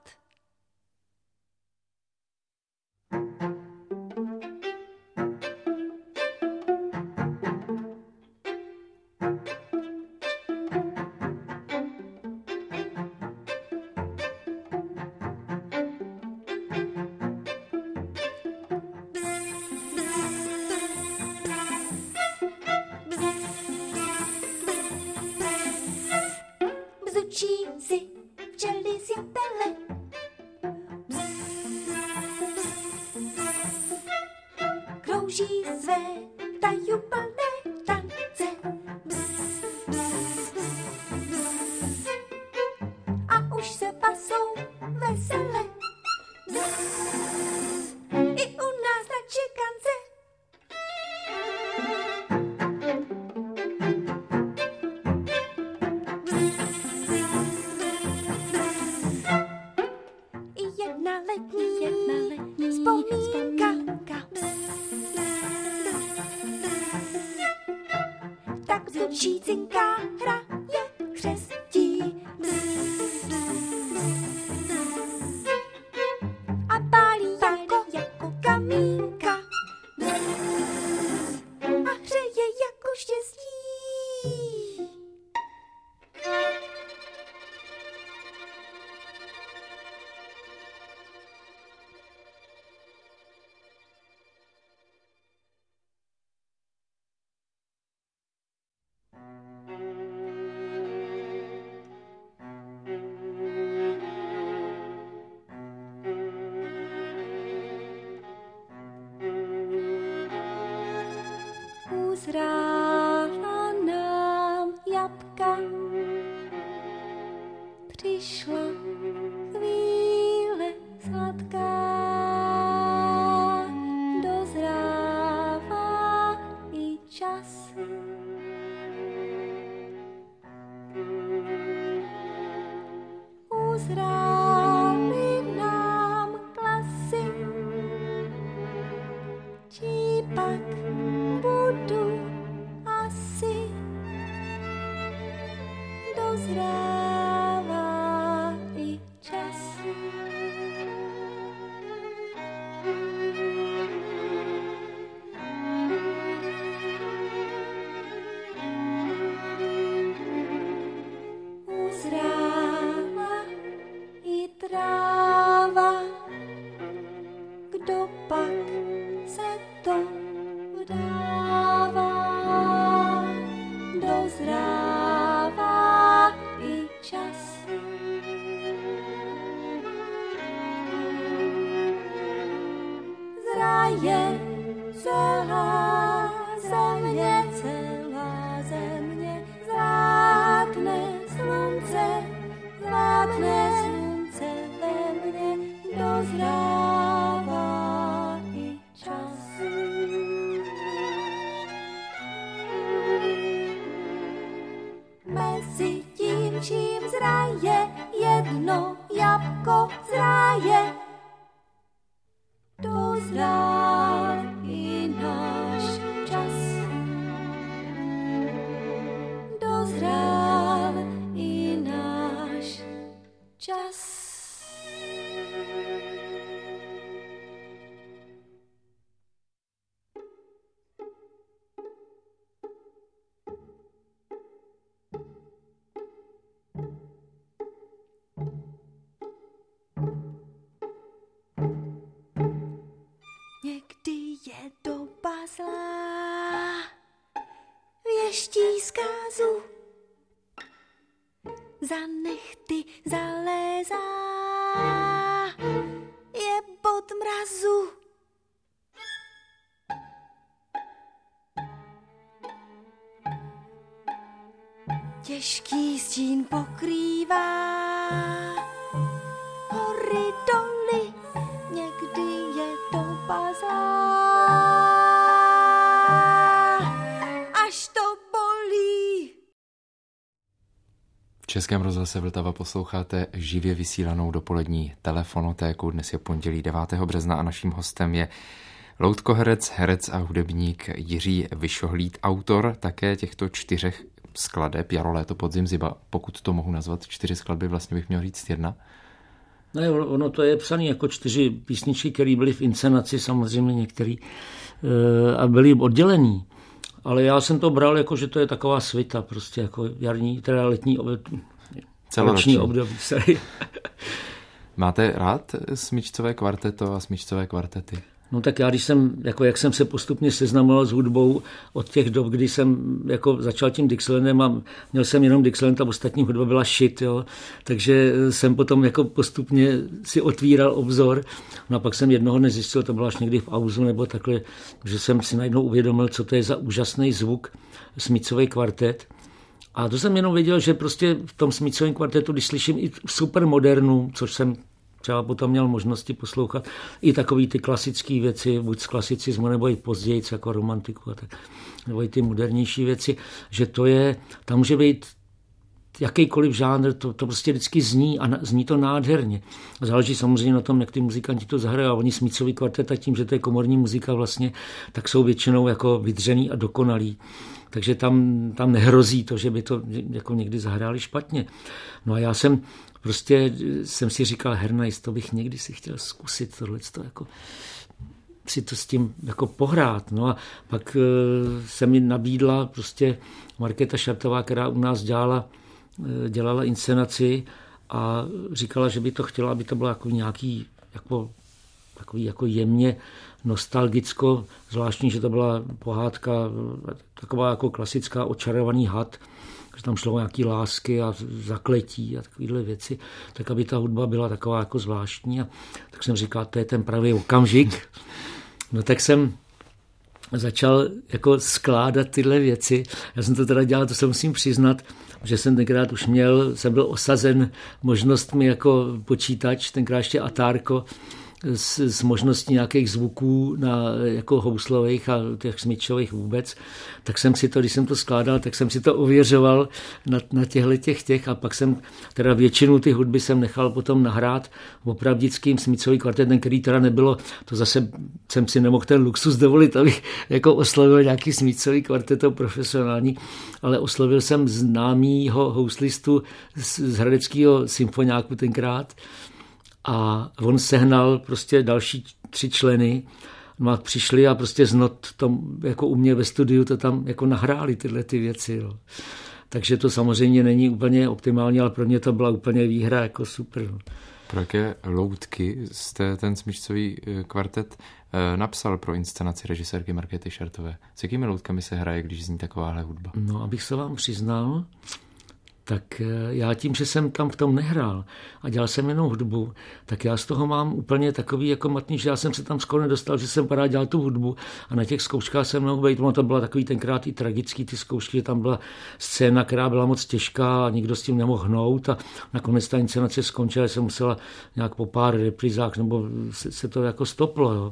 Bzučí si včely z jatele. Krouží své tajuplné tance. A už se pasou vesele. I u nás na čekance. Jedna letní vzpomínka. Tak zvučí cinká hraje křestí. A pálí jako kamínka. A hřeje jako štěstí. Uzrála nám jabka, přišla chvíle sladká, dozrává i čas. Uzrály nám klasy, či pak budu asi, dozrává i čas. Uzrála i tráva, kdo pak se to vdává, dozrává i čas. Zraje celá země, zrátne slunce ve mně, dozrává i čas. Mezi tím, čím zraje, jedno jabko zraje, dozrál i náš čas. Dozrál i náš čas. Někdy je doba zlá, věští zkázu, za nechty zalézá, je bod mrazu. Těžký stín pokrývá hory doly, někdy je doba zlá, až to bolí. Českém rozhlase Vltava posloucháte živě vysílanou dopolední telefonotéku. Dnes je pondělí 9. března a naším hostem je loutkoherec, herec a hudebník Jiří Vyšohlíd, autor také těchto 4 skladeb Jaro, léto, podzim, zima. Pokud to mohu nazvat 4 skladby, vlastně bych měl říct 1. Ne, ono to je psané jako 4 písničky, které byly v inscenaci, samozřejmě některé, a byly oddělený. Ale já jsem to bral jako, že to je taková svita, prostě jako jarní, teda letní roční období. Máte rád smyčcové kvarteto a smyčcové kvartety? No tak já, když jsem, jako jak jsem se postupně seznamoval s hudbou od těch dob, kdy jsem jako začal tím Dixielandem a měl jsem jenom Dixieland a ostatní hudba byla shit, jo. Takže jsem potom jako postupně si otvíral obzor. No a pak jsem jednoho dne zjistil, to bylo až někdy v auzu nebo takhle, že jsem si najednou uvědomil, co to je za úžasný zvuk smyčcový kvartet. A to jsem jenom věděl, že prostě v tom smyčcovém kvartetu, když slyším i super modernu, což jsem třeba potom měl možnosti poslouchat i takový ty klasické věci, buď z klasicismu, nebo i později, jako romantiku, a tak, nebo i ty modernější věci, že to je, tam může být jakýkoliv žánr, to prostě vždycky zní a zní to nádherně. Záleží samozřejmě na tom, jak ty muzikanti to zahrají. A oni smyčcový kvartet a tím, že to je komorní muzika vlastně, tak jsou většinou jako vydřený a dokonalý. Takže tam nehrozí to, že by to jako někdy zahráli špatně. No a já jsem si říkal, Hernajs, to bych někdy si chtěl zkusit tohleto, jako si to s tím jako pohrát. No a pak se mi nabídla prostě Markéta Šartová, která u nás dělala inscenaci a říkala, že by to chtěla, aby to bylo jako nějaký takový jako jemně nostalgicko, zvláštní, že to byla pohádka, taková jako klasická očarovaný had, že tam šlo o nějaký lásky a zakletí a takovéhle věci, tak aby ta hudba byla taková jako zvláštní. A tak jsem říkal, to je ten pravý okamžik. No tak jsem začal jako skládat tyhle věci. Já jsem to teda dělal, to se musím přiznat, že jsem tenkrát už jsem byl osazen možnostmi jako počítač, tenkrát ještě Atárko, s možností nějakých zvuků jako houslových a těch smyčových vůbec, tak jsem si to, když jsem to skládal, tak jsem si to ověřoval na těch a pak jsem teda většinu ty hudby jsem nechal potom nahrát opravdickým smyčovým kvartetem, který teda nebylo, to zase jsem si nemohl ten luxus dovolit, abych jako oslovil nějaký smyčový kvarteto profesionální, ale oslovil jsem známýho houslistu z hradeckého symfoniáku tenkrát. A on sehnal prostě další 3 členy, no a přišli a prostě z not tom, jako u mě ve studiu to tam jako nahráli tyhle ty věci. Jo. Takže to samozřejmě není úplně optimální, ale pro mě to byla úplně výhra, jako super. No. Pro jaké loutky jste ten smyčcový kvartet napsal pro inscenaci režisérky Markéty Šartové? S jakými loutkami se hraje, když zní takováhle hudba? No, abych se vám přiznal, tak já tím, že jsem tam v tom nehrál a dělal jsem jenom hudbu, tak já z toho mám úplně takový jako matný, že já jsem se tam skoro nedostal, že jsem pořád dělal tu hudbu a na těch zkouškách jsem mohl být, to byla takový tenkrát i tragický ty zkoušky, že tam byla scéna, která byla moc těžká a nikdo s tím nemohl hnout a nakonec ta inscenace skončila, jsem musela nějak po pár reprizách, nebo se to jako stoplo, jo.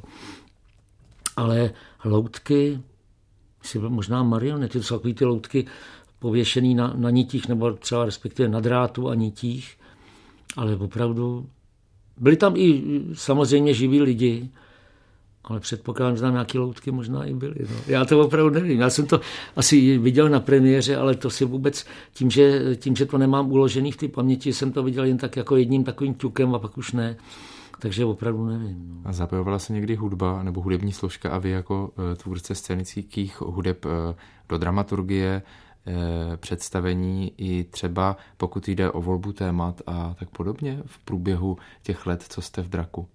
Ale loutky, možná marionety, to jsou takový ty loutky, pověšený na nitích, nebo třeba respektive na drátu a nitích, ale opravdu byli tam i samozřejmě živí lidi, ale předpokládám, že tam nějaké loutky možná i byly. No. Já to opravdu nevím. Já jsem to asi viděl na premiéře, ale to si vůbec, tím, že to nemám uložený v té paměti, jsem to viděl jen tak jako jedním takovým ťukem a pak už ne. Takže opravdu nevím. No. A zapojovala se někdy hudba nebo hudební složka a vy jako tvůrce scénických hudeb do dramaturgie, představení i třeba pokud jde o volbu témat a tak podobně v průběhu těch let, co jste v Draku?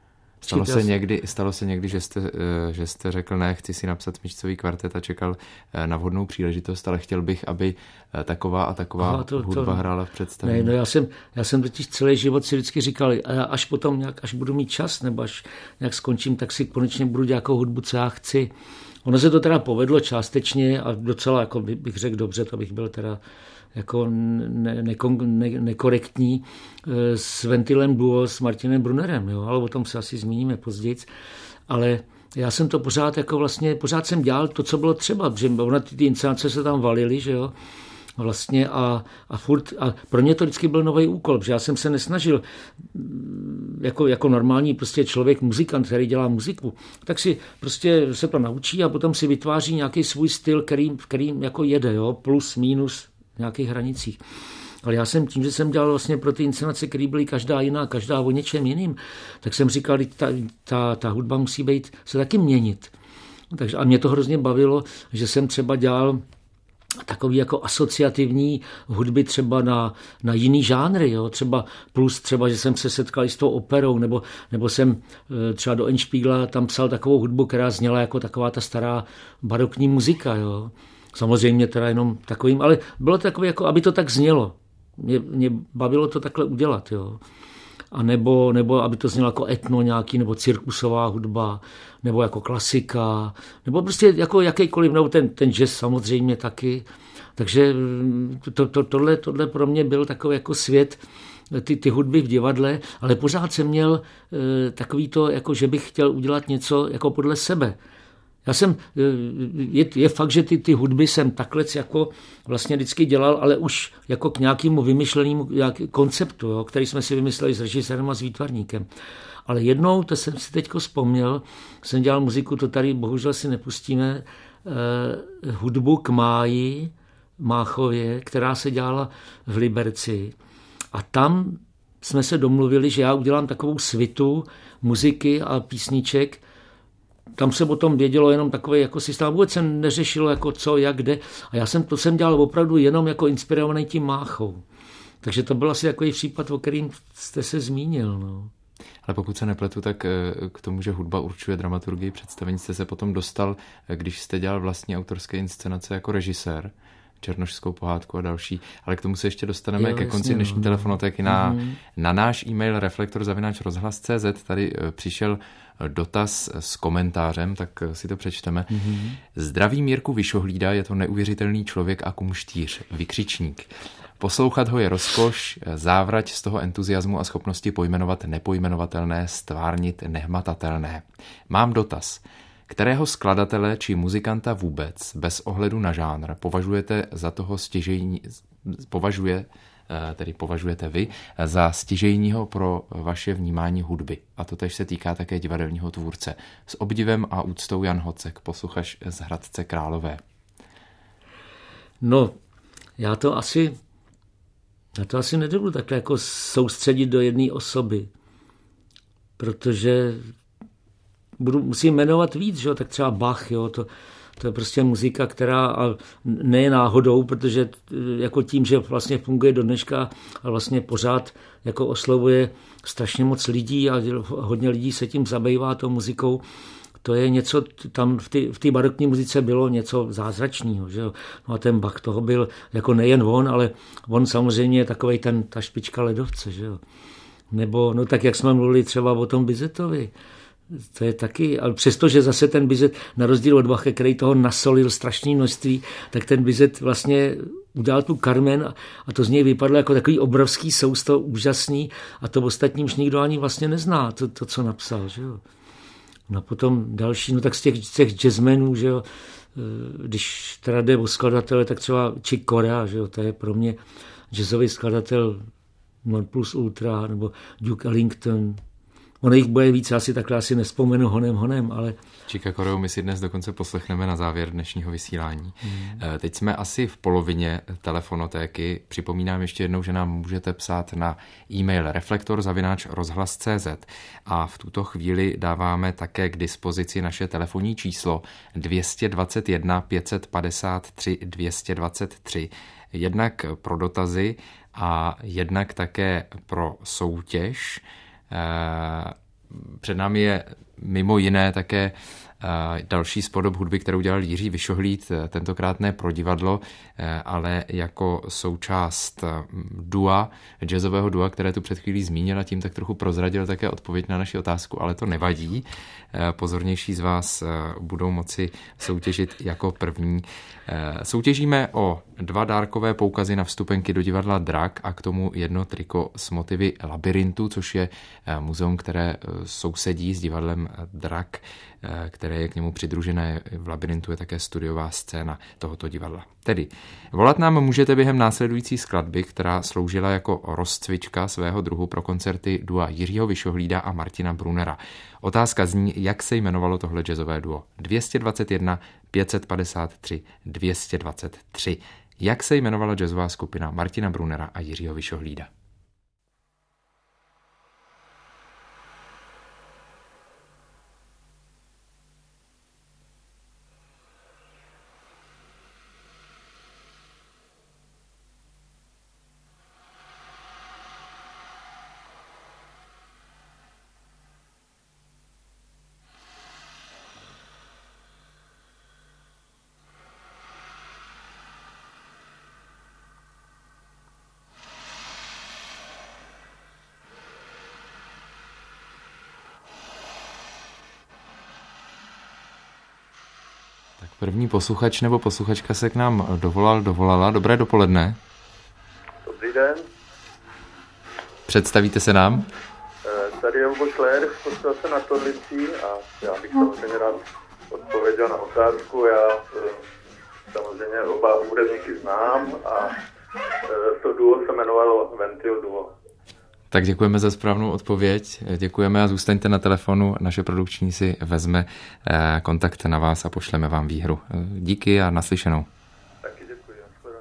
Stalo se někdy, že jste řekl, ne, chci si napsat smyčcový kvartet a čekal na vhodnou příležitost, ale chtěl bych, aby taková a taková hudba hrála v představení? Ne, no já jsem totiž celý život si vždycky říkal, až potom až budu mít čas, nebo až nějak skončím, tak si konečně budu dělat jako hudbu, co já chci. Ono se to teda povedlo částečně a docela, jako bych řekl dobře, to bych byl teda jako nekorektní s Ventilem duo s Martinem Brunnerem, jo, ale o tom se asi zmíníme později. Ale já jsem to pořád jsem dělal to, co bylo třeba, že ty inscenace se tam valily, že jo. vlastně a pro mě to vždycky byl nový úkol, protože já jsem se nesnažil jako normální prostě člověk, muzikant, který dělá muziku, tak si prostě se to naučí a potom si vytváří nějaký svůj styl, který jako jede, jo, plus, minus v nějakých hranicích. Ale já jsem tím, že jsem dělal vlastně pro ty inscenace, které byly každá jiná, každá o něčem jiným, tak jsem říkal, ta hudba musí být, se taky měnit. Takže, a mě to hrozně bavilo, že jsem třeba dělal takový jako asociativní hudby třeba na jiný žánry, jo? Třeba, že jsem se setkal s tou operou, nebo jsem třeba do Endspiegla tam psal takovou hudbu, která zněla jako taková ta stará barokní muzika, jo? Samozřejmě teda jenom takovým, ale bylo to takové, jako aby to tak znělo. Mě bavilo to takhle udělat, jo. A nebo aby to znělo jako etno nějaký, nebo cirkusová hudba, nebo jako klasika, nebo prostě jako jakýkoliv, nebo ten jazz samozřejmě taky. Takže tohle pro mě byl takový jako svět, ty hudby v divadle, ale pořád jsem měl takový to, jako že bych chtěl udělat něco jako podle sebe. Je fakt, že ty hudby jsem takhle jako vlastně vždycky dělal, ale už jako k nějakému vymyšlenému konceptu, jo, který jsme si vymysleli s režisérem a s výtvarníkem. Ale jednou, to jsem si teďko vzpomněl, jsem dělal muziku, to tady bohužel si nepustíme, hudbu k Máji Máchově, která se dělala v Liberci. A tam jsme se domluvili, že já udělám takovou svitu muziky a písniček. Tam se o tom vědělo jenom takové jako systém. Vůbec jsem neřešil jako co, jak, kde. A to jsem dělal opravdu jenom jako inspirovaný tím Máchou. Takže to byl asi takový případ, o kterým jste se zmínil. No. Ale pokud se nepletu, tak k tomu, že hudba určuje dramaturgii představení, jste se potom dostal, když jste dělal vlastní autorské inscenace jako režisér, Černošskou pohádku a další, ale k tomu se ještě dostaneme ke konci dnešní telefonotéky. Na náš e-mail reflektor@rozhlas.cz tady přišel dotaz s komentářem, tak si to přečteme. Zdravím Jirku Vyšohlída, je to neuvěřitelný člověk a kumštýř, vykřičník. Poslouchat ho je rozkoš, závrať z toho entuziasmu a schopnosti pojmenovat nepojmenovatelné, stvárnit nehmatatelné. Mám dotaz. Kterého skladatele či muzikanta vůbec, bez ohledu na žánr, považujete vy za stěžejního pro vaše vnímání hudby? A to tež se týká také divadelního tvůrce. S obdivem a úctou Jan Hocek, posluchač z Hradce Králové. No, já to asi nedobudu takhle jako soustředit do jedné osoby, protože musím jmenovat víc, že? Tak třeba Bach, jo? To je prostě muzika, která ne je náhodou, protože jako tím, že vlastně funguje do dneška a vlastně pořád jako oslovuje strašně moc lidí a hodně lidí se tím zabývá tou muzikou, to je něco, tam v té barokní muzice bylo něco zázračného, že jo. No a ten Bach toho byl jako nejen on, ale on samozřejmě je takovej ta špička ledovce, že jo. Nebo, no tak jak jsme mluvili třeba o tom Bizetovi, to je taky, ale přestože zase ten Bizet, na rozdíl od Bacha, který toho nasolil strašné množství, tak ten Bizet vlastně udělal tu Carmen a to z něj vypadlo jako takový obrovský sousto, úžasný a to ostatním už nikdo ani vlastně nezná, to co napsal, že jo. No a potom další, no tak z těch jazzmenů, že jo, když teda jde o skladatele, tak třeba Chick Corea, že jo, to je pro mě jazzový skladatel non plus ultra, nebo Duke Ellington. Ono jich bude víc, já si takhle asi nespomenu honem, ale... Chicka Coreu my si dnes dokonce poslechneme na závěr dnešního vysílání. Teď jsme asi v polovině telefonotéky. Připomínám ještě jednou, že nám můžete psát na e-mail reflektor@rozhlas.cz a v tuto chvíli dáváme také k dispozici naše telefonní číslo 221 553 223. Jednak pro dotazy a jednak také pro soutěž. Před námi je mimo jiné také další z podob hudby, kterou dělal Jiří Vyšohlíd, tentokrát ne pro divadlo, ale jako součást jazzového dua, které tu před chvílí zmínil a tím tak trochu prozradil také odpověď na naši otázku, ale to nevadí. Pozornější z vás budou moci soutěžit jako první. Soutěžíme o 2 dárkové poukazy na vstupenky do divadla Drak a k tomu jedno triko s motivy Labyrintu, což je muzeum, které sousedí s divadlem Drak, které je k němu přidružené. V Labyrintu je také studiová scéna tohoto divadla. Tedy volat nám můžete během následující skladby, která sloužila jako rozcvička svého druhu pro koncerty dua Jiřího Vyšohlída a Martina Brunera. Otázka zní, jak se jmenovalo tohle jazzové duo. 221 553 223. Jak se jmenovala jazzová skupina Martina Brunera a Jiřího Vyšohlída? Tak první posluchač nebo posluchačka se k nám dovolala. Dobré dopoledne. Dobrý den. Představíte se nám? Tady je Hugo Schler, postavil se na Torlicí a já bych samozřejmě rád odpověděl na otázku. Já samozřejmě oba hudebníky znám a to duo se jmenovalo Ventil Duo. Tak děkujeme za správnou odpověď, děkujeme a zůstaňte na telefonu, naše produkční si vezme kontakt na vás a pošleme vám výhru. Díky a naslyšenou. Taky děkuji, nashledanou.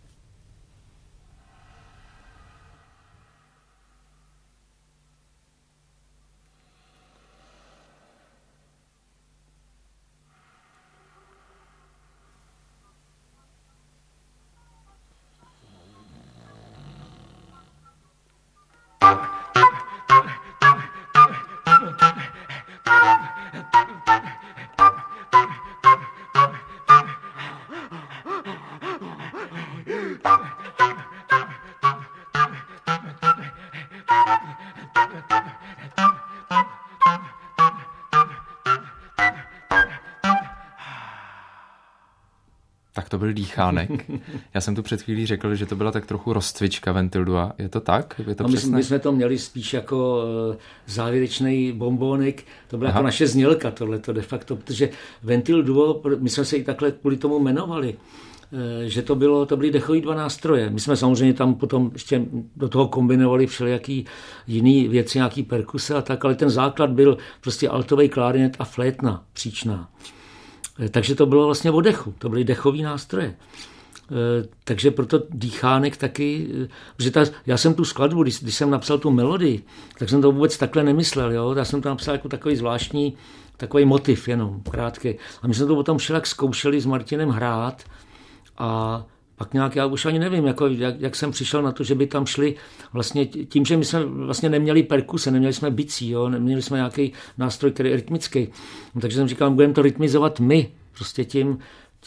Tak to byl Dýchánek. Já jsem tu před chvílí řekl, že to byla tak trochu rozcvička Ventil Dua. Je to tak? Je to přesné? My jsme to měli spíš jako závěrečný bombónek. To byla jako naše znělka tohleto de facto, protože Ventil Duo, my jsme se i takhle kvůli tomu jmenovali, že to byly dechový 2 nástroje. My jsme samozřejmě tam potom ještě do toho kombinovali všelijaký jiný věci, nějaký perkuse a tak, ale ten základ byl prostě altový klarinet a flétna příčná. Takže to bylo vlastně o dechu, to byly dechový nástroje. Takže proto Dýchánek taky, protože já jsem tu skladbu, když jsem napsal tu melodii, tak jsem to vůbec takhle nemyslel. Jo? Já jsem to napsal jako takový zvláštní, takový motiv jenom, krátký. A my jsme to potom všelak zkoušeli s Martinem hrát a pak nějak, já už ani nevím, jak jsem přišel na to, že by tam šli vlastně tím, že my jsme vlastně neměli perkuse, neměli jsme bicí, jo? Neměli jsme nějaký nástroj, který je rytmický. No, takže jsem říkal, budeme to rytmizovat my, prostě tím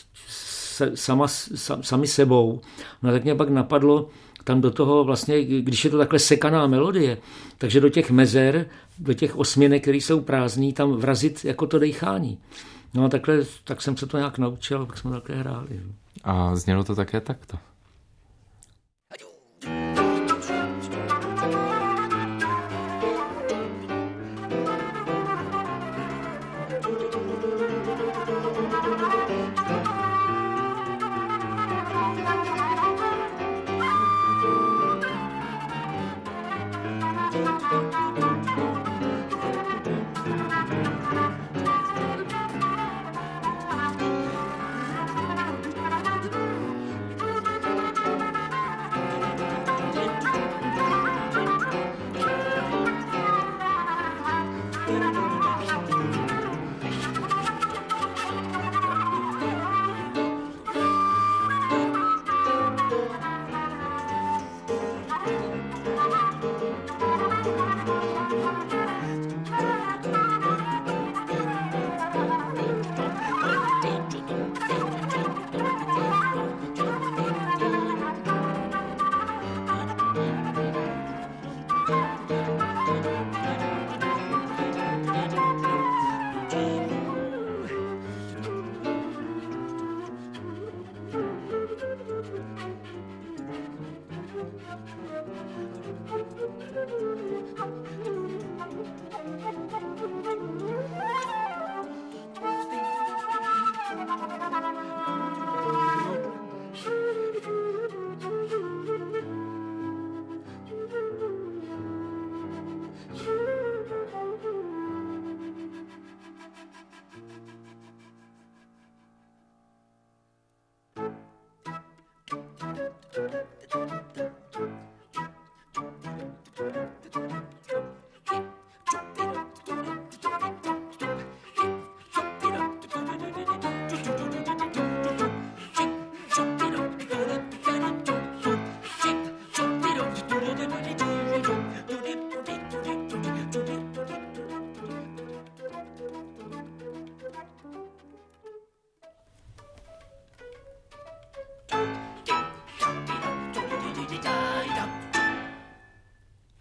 sami sebou. No tak mě pak napadlo tam do toho vlastně, když je to takhle sekaná melodie, takže do těch mezer, do těch osměnek, které jsou prázdný, tam vrazit jako to dejchání. No tak jsem se to nějak naučil, pak jsme takhle hráli. A znělo to také takto.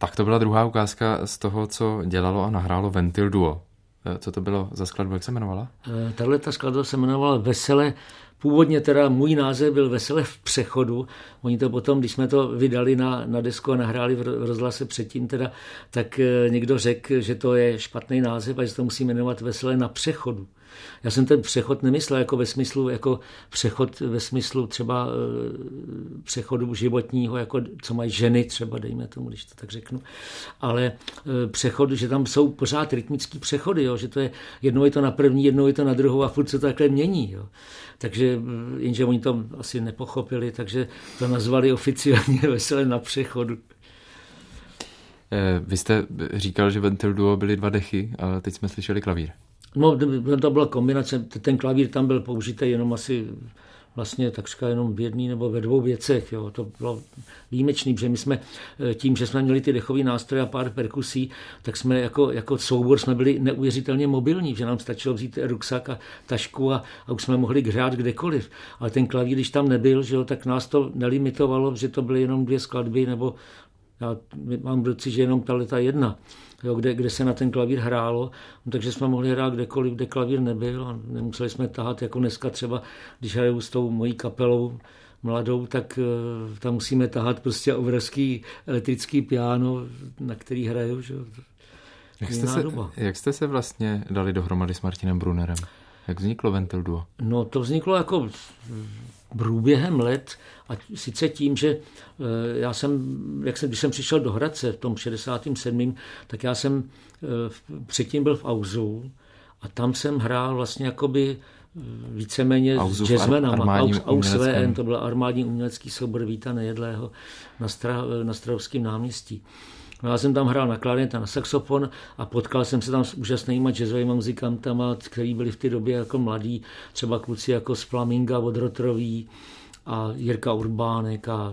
Tak to byla druhá ukázka z toho, co dělalo a nahrálo Ventil Duo. Co to bylo za skladbu, jak se jmenovala? Tahle ta skladba se jmenovala Vesele. Původně teda můj název byl Vesele v přechodu. Oni to potom, když jsme to vydali na desku a nahráli v rozhlase předtím, teda, tak někdo řekl, že to je špatný název a že to musí jmenovat Vesele na přechodu. Já jsem ten přechod nemyslel jako ve smyslu, jako přechod ve smyslu třeba přechodu životního, jako co mají ženy třeba, dejme tomu, když to tak řeknu, ale přechod, že tam jsou pořád rytmický přechody, jo, že to je, jednou je to na první, jednou je to na druhou a furt se to takhle mění. Jo. Takže, jenže oni to asi nepochopili, takže to nazvali oficiálně Veselé na přechodu. Vy jste říkal, že Ventil Duo byly 2 dechy, ale teď jsme slyšeli klavír. No, to byla kombinace, ten klavír tam byl použitý jenom asi vlastně takřka jenom v jedné nebo ve 2 věcech. Jo. To bylo výjimečný, protože my jsme tím, že jsme měli ty dechové nástroje a pár perkusí, tak jsme jako soubor jsme byli neuvěřitelně mobilní, že nám stačilo vzít ruksak a tašku a už jsme mohli hrát kdekoliv. Ale ten klavír, když tam nebyl, že jo, tak nás to nelimitovalo, že to byly jenom 2 skladby, nebo já mám doci, že jenom ta jedna. Jo, kde se na ten klavír hrálo, takže jsme mohli hrát kdekoliv, kde klavír nebyl a nemuseli jsme tahat jako dneska třeba, když hraju s tou mojí kapelou mladou, tak tam musíme tahat prostě obrovský elektrický piano, na který hraju. Že? Jak jste se vlastně dali dohromady s Martinem Brunnerem? Jak vzniklo Ventil Duo? No to vzniklo jako průběhem let a sice tím, že já když jsem přišel do Hradce v tom 67., tak já jsem předtím byl v Auzu a tam jsem hrál vlastně jakoby víceméně s jazzmenama. Aus VN, to byl armádní umělecký soubor Víta Nejedlého na Strahovském náměstí. No, já jsem tam hrál na klarinet a na saxofon a potkal jsem se tam s úžasnýma jazzovými muzikantama, kteří byli v té době jako mladí, třeba kluci jako z Flaminga, Vodrotrový a Jirka Urbánek a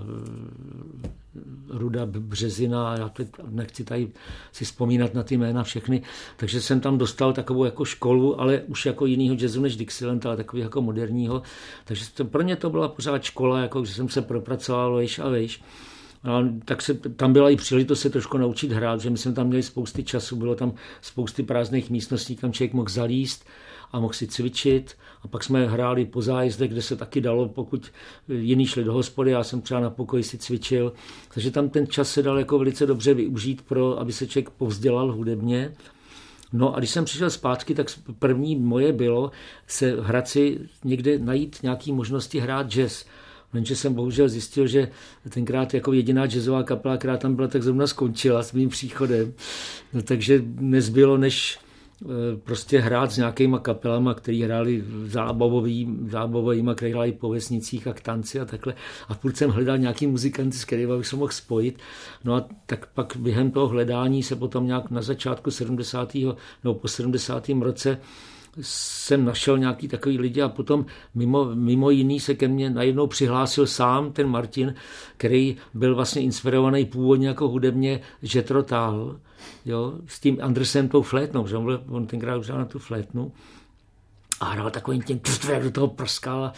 Ruda Březina, já teď nechci tady si vzpomínat na ty jména všechny, takže jsem tam dostal takovou jako školu, ale už jako jinýho jazzu než Dixieland, ale takový jako moderního, takže pro mě to byla pořád škola, jako že jsem se propracoval vejš a vejš. No, tak tam byla i příležitost se trošku naučit hrát, že my jsme tam měli spousty času, bylo tam spousty prázdných místností, kam člověk mohl zalíst a mohl si cvičit. A pak jsme hráli po zájezdech, kde se taky dalo, pokud jiní šli do hospody, já jsem třeba na pokoji si cvičil. Takže tam ten čas se dal jako velice dobře využít, aby se člověk povzdělal hudebně. No a když jsem přišel zpátky, tak první moje bylo se v Hradci někde najít nějaké možnosti hrát jazz. Jenže jsem bohužel zjistil, že tenkrát jako jediná jazzová kapela, která tam byla, tak zrovna skončila s mým příchodem. No, takže nezbylo, než prostě hrát s nějakýma kapelama, který hráli zábavovýma, který hráli po vesnicích a k tanci a takhle. A furt jsem hledal nějaký muzikanty, s kterými bych se mohl spojit. No a tak pak během toho hledání se potom nějak na začátku 70. nebo po 70. roce jsem našel nějaký takový lidi a potom mimo jiný se ke mně najednou přihlásil sám ten Martin, který byl vlastně inspirovaný původně jako hudebně Jethro Tull, jo, s tím Andersem tou flétnou, že on tenkrát už na tu flétnu a hrál takovým tím, jak do toho prskal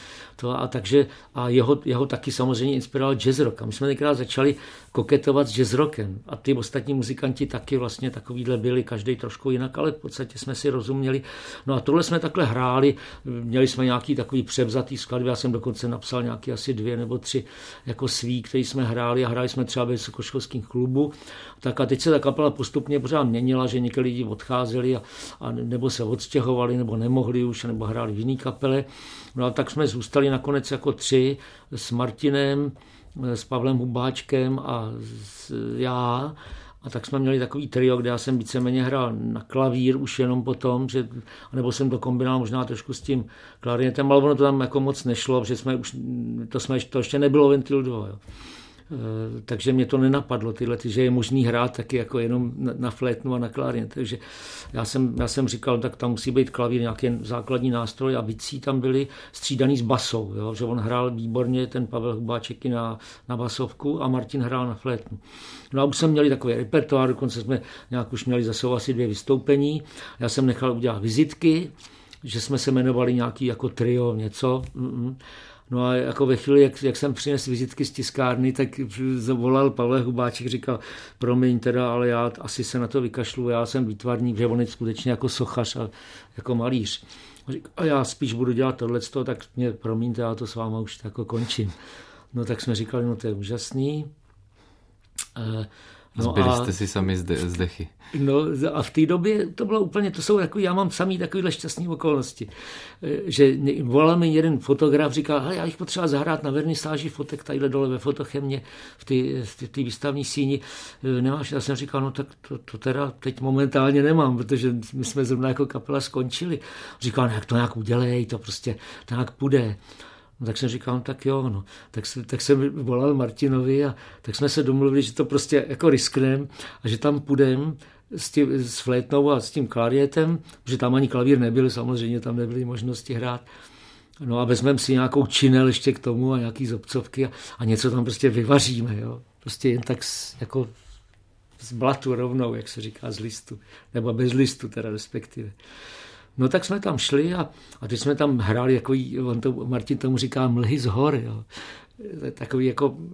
a jeho taky samozřejmě inspiroval jazz rock. A my jsme tenkrát začali koketovat s jazz rockem a ty ostatní muzikanti taky vlastně takovýhle byli, každý trošku jinak, ale v podstatě jsme si rozuměli. No a tohle jsme takhle hráli, měli jsme nějaký takový převzatý skladby, já jsem dokonce napsal nějaký asi 2 nebo 3 jako svý, který jsme hráli a hráli jsme třeba ve vysokoškolském klubu. Tak a teď se ta kapela postupně pořád měnila, že někdy lidi odcházeli a nebo se odstěhovali, nebo nemohli už, nebo hráli v jiný kapele. No a tak jsme zůstali nakonec jako 3 s Martinem, s Pavlem Hubáčkem a já. A tak jsme měli takový trio, kde já jsem víceméně hrál na klavír už jenom potom, nebo jsem to kombinoval možná trošku s tím klarinetem, ale ono to tam jako moc nešlo, protože to ještě nebylo Ventil Duo. Jo. Takže mě to nenapadlo, že je možný hrát taky jako jenom na flétnu a na klarinet. Takže já jsem říkal, tak tam musí být klavír, nějaký základní nástroj a bicí tam byly střídaný s basou, jo? Že on hrál výborně, ten Pavel Hubáček na basovku a Martin hrál na flétnu. No a už jsme měli takový repertoár, dokonce jsme nějak už měli zase asi 2 vystoupení. Já jsem nechal udělat vizitky, že jsme se jmenovali nějaký jako trio něco. No a jako ve chvíli, jak jsem přinesl vizitky z tiskárny, tak zavolal Pavel Hubáček, říkal, promiň teda, ale já asi se na to vykašlu, já jsem výtvarník, že on je skutečně jako sochař a jako malíř. A já spíš budu dělat tohleto, tak mě promiňte, já to s váma už jako končím. No tak jsme říkali, no to je úžasný. Zbyli jste si sami z dechy. No a v té době to bylo úplně, to jsou jako, já mám samý takovýhle šťastný okolnosti, že volal mi jeden fotograf, říkal, hele, já bych potřeba zahrát na vernisáži fotek tadyhle dole ve Fotochemě v té výstavní síni. Nemáš? Já jsem říkal, no tak to teda teď momentálně nemám, protože my jsme zrovna jako kapela skončili. Říkal, no jak to nějak udělej, to prostě to nějak půjde. No, tak jsem říkal, no, tak jo, no. Tak jsem volal Martinovi a tak jsme se domluvili, že to prostě jako riskneme a že tam půjdeme s flétnou a s tím klarietem, protože tam ani klavír nebyl, samozřejmě tam nebyly možnosti hrát. No a vezmeme si nějakou činel ještě k tomu a nějaký zobcovky a něco tam prostě vyvaříme, jo. Prostě jen tak jako z blatu rovnou, jak se říká, z listu. Nebo bez listu teda respektive. No tak jsme tam šli a teď jsme tam hráli, jako Martin tomu říká mlhy z hor, jo. Takový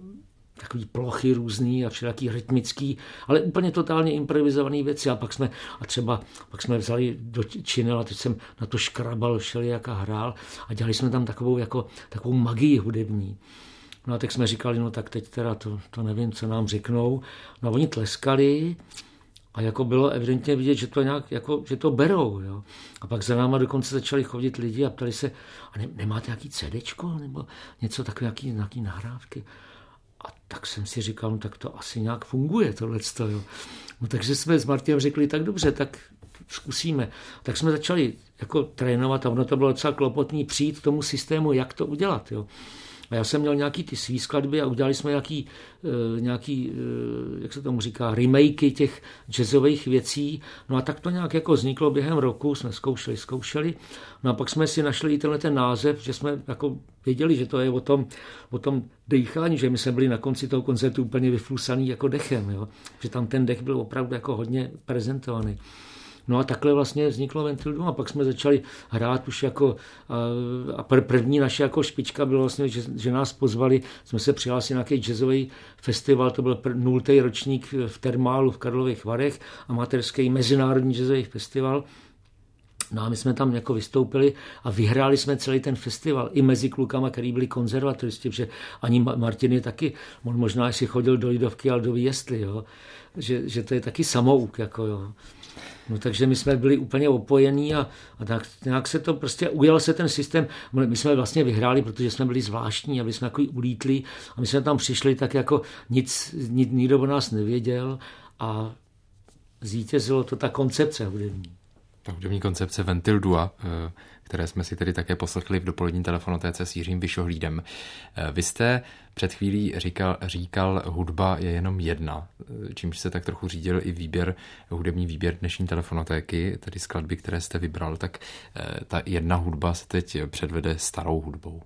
plochy různý a všelaký rytmický, ale úplně totálně improvizovaný věci. A pak jsme vzali do činel a teď jsem na to škrabal všelijak a hrál a dělali jsme tam takovou magii hudební. No a tak jsme říkali, no tak teď teda to nevím, co nám řeknou. No a oni tleskali a jako bylo evidentně vidět, že to nějak, jako, že to berou. Jo. A pak za náma dokonce začali chodit lidi a ptali se, a nemáte nějaký CDčko nebo něco takové, nějaký nahrávky? A tak jsem si říkal, no tak to asi nějak funguje tohleto. Jo. No takže jsme s Martinem řekli, tak dobře, tak zkusíme. Tak jsme začali jako trénovat a ono to bylo docela klopotný přijít k tomu systému, jak to udělat. Jo. A já jsem měl nějaký ty svý skladby a udělali jsme nějaký, jak se tomu říká, remakey těch jazzových věcí. No a tak to nějak jako vzniklo během roku, jsme zkoušeli. No a pak jsme si našli i ten název, že jsme jako věděli, že to je o tom dýchání, že my jsme byli na konci toho koncertu úplně vyflusaný jako dechem, jo? Že tam ten dech byl opravdu jako hodně prezentovaný. No a takhle vlastně vzniklo Ventil Dum a pak jsme začali hrát už jako a první naše jako špička bylo vlastně, že nás pozvali, jsme se přihlásili na nějaký jazzový festival, to byl 0. ročník v Termálu v Karlových Varech, amatérský mezinárodní jazzový festival. No a my jsme tam jako vystoupili a vyhráli jsme celý ten festival i mezi klukama, který byli konzervatoristi, protože ani Martin je taky, on možná si chodil do Lidovky, ale doví jestli, jo, že to je taky samouk, jako jo. No takže my jsme byli úplně opojení a tak nějak se to prostě, ujel se ten systém, my jsme vlastně vyhráli, protože jsme byli zvláštní a byli jsme takový ulítlí a my jsme tam přišli tak jako nikdo o nás nevěděl a zvítězilo to ta koncepce hudební. Ta hudební koncepce Ventil Dua, které jsme si tedy také poslechli v dopolední telefonotéce s Jiřím Vyšohlídem. Vy jste před chvílí říkal, hudba je jenom jedna, čímž se tak trochu řídil i hudební výběr dnešní telefonotéky, tedy skladby, které jste vybral, tak ta jedna hudba se teď předvede starou hudbou.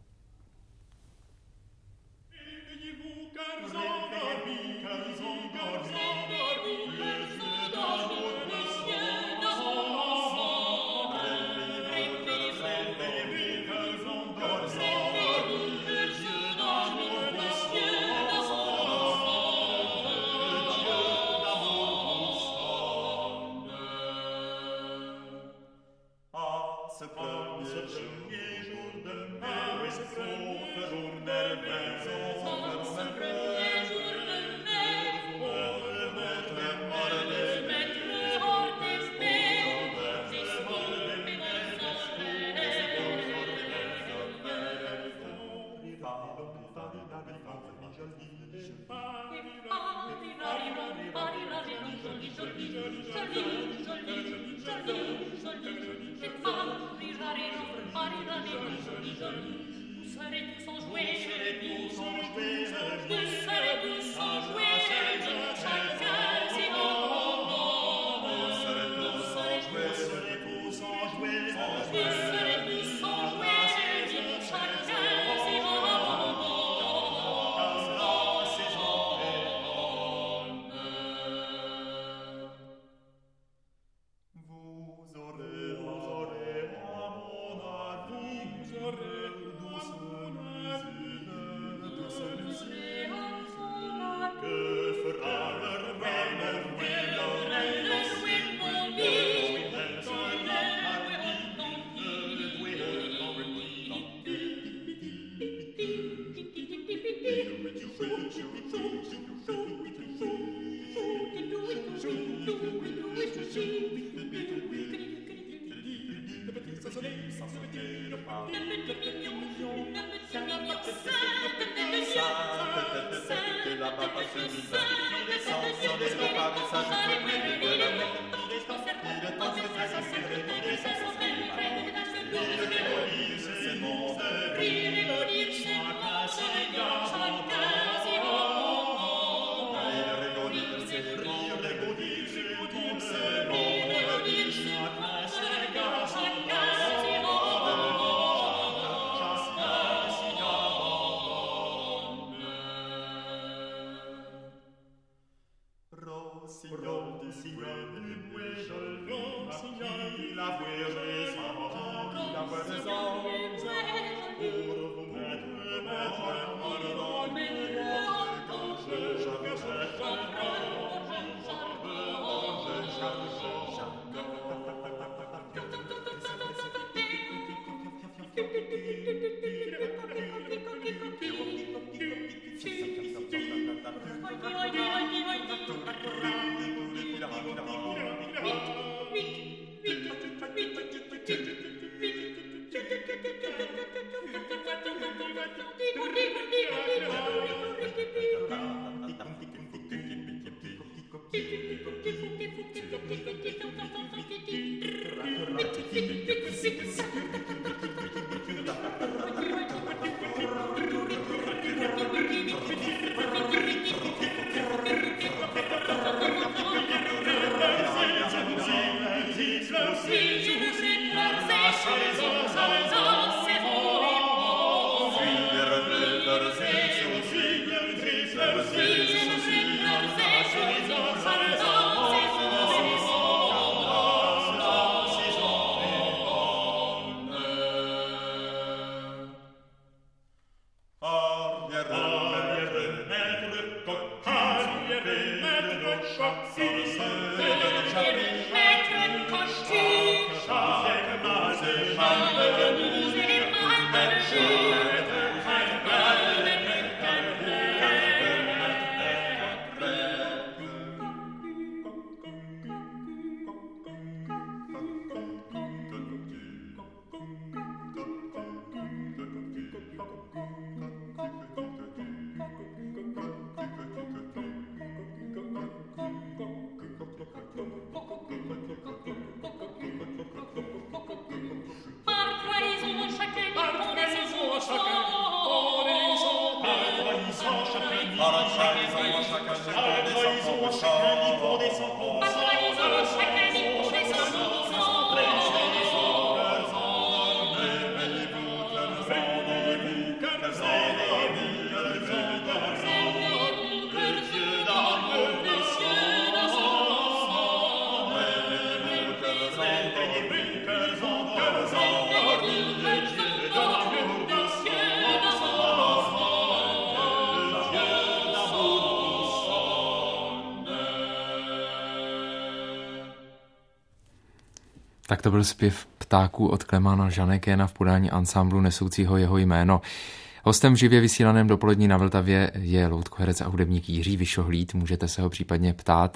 Tak to byl zpěv ptáků od Klemana Žanekéna v podání ansámblu nesoucího jeho jméno. Hostem v živě vysílaném dopolední na Vltavě je loutkoherec a hudebník Jiří Vyšohlíd. Můžete se ho případně ptát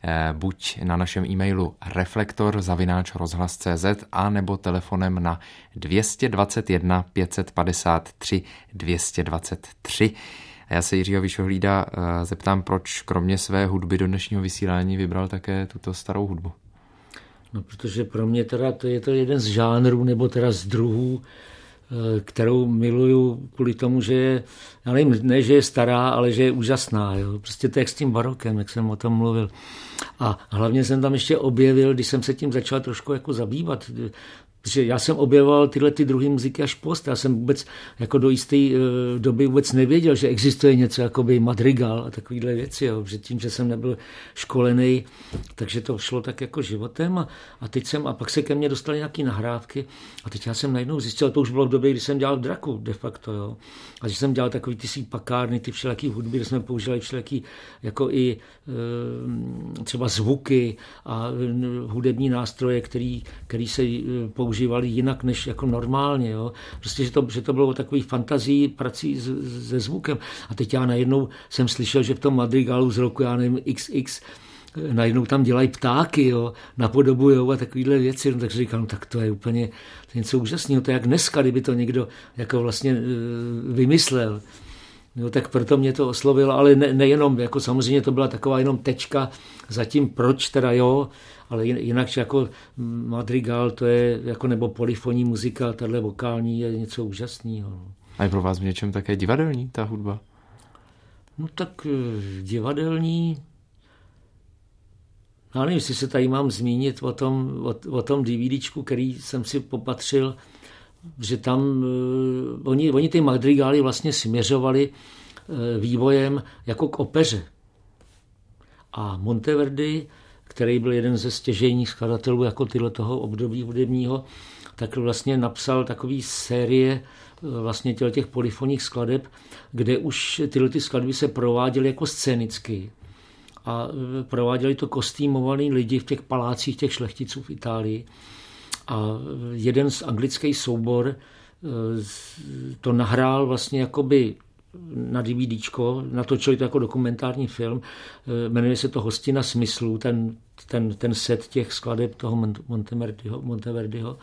buď na našem e-mailu reflektor@rozhlas.cz a nebo telefonem na 221 553 223. A já se Jiřího Vyšohlída zeptám, proč kromě své hudby do dnešního vysílání vybral také tuto starou hudbu. No, protože pro mě teda je to jeden z žánrů, nebo teda z druhů, kterou miluju kvůli tomu, že je, já nevím, ne, že je stará, ale že je úžasná. Jo? Prostě to jak s tím barokem, jak jsem o tom mluvil. A hlavně jsem tam ještě objevil, když jsem se tím začal trošku jako zabývat, protože já jsem objevoval tyhle ty druhé muziky až post. Já jsem vůbec jako do jisté doby vůbec nevěděl, že existuje něco jakoby madrigal a takovýhle věci. Jo. Předtím, že jsem nebyl školený, takže to šlo tak jako životem. A pak se ke mně dostaly nějaké nahrávky a teď já jsem najednou zjistil, to už bylo v době, kdy jsem dělal Draku de facto. Jo. A když jsem dělal takový ty pakárny, ty všelijaký hudby, kde jsme používali všelijaký jako i třeba zvuky a hudební nástroje, který se používali jinak než jako normálně. Jo. Prostě, že to bylo takový fantazii prací se zvukem. A teď já najednou jsem slyšel, že v tom madrigalu z roku, já nevím, XX najednou tam dělají ptáky, jo, napodobujou a takovýhle věci, no, takže říkám, no, tak to je úplně něco úžasného, to je jak dneska, kdyby to někdo jako vlastně vymyslel. No, tak proto mě to oslovilo, ale nejenom, jako samozřejmě to byla taková jenom tečka za tím, proč teda jo, ale jinak jako madrigal, to je jako nebo polyfonní muzika, tahle vokální je něco úžasného. A je pro vás v něčem také divadelní ta hudba? No tak divadelní, já nevím, jestli se tady mám zmínit o tom DVDčku, který jsem si popatřil, že tam oni ty madrigály vlastně směřovali vývojem jako k opeře. A Monteverdi, který byl jeden ze stěžejních skladatelů jako toho období hudebního, tak vlastně napsal takový série vlastně těch polyfonních skladeb, kde už tyhle skladby se prováděly jako scénicky. A prováděli to kostýmovaný lidi v těch palácích těch šlechticů v Itálii. A jeden z anglický soubor to nahrál vlastně jakoby na DVDčko, natočili to jako dokumentární film, jmenuje se to Hostina smyslů, ten set těch skladeb toho Monteverdiho.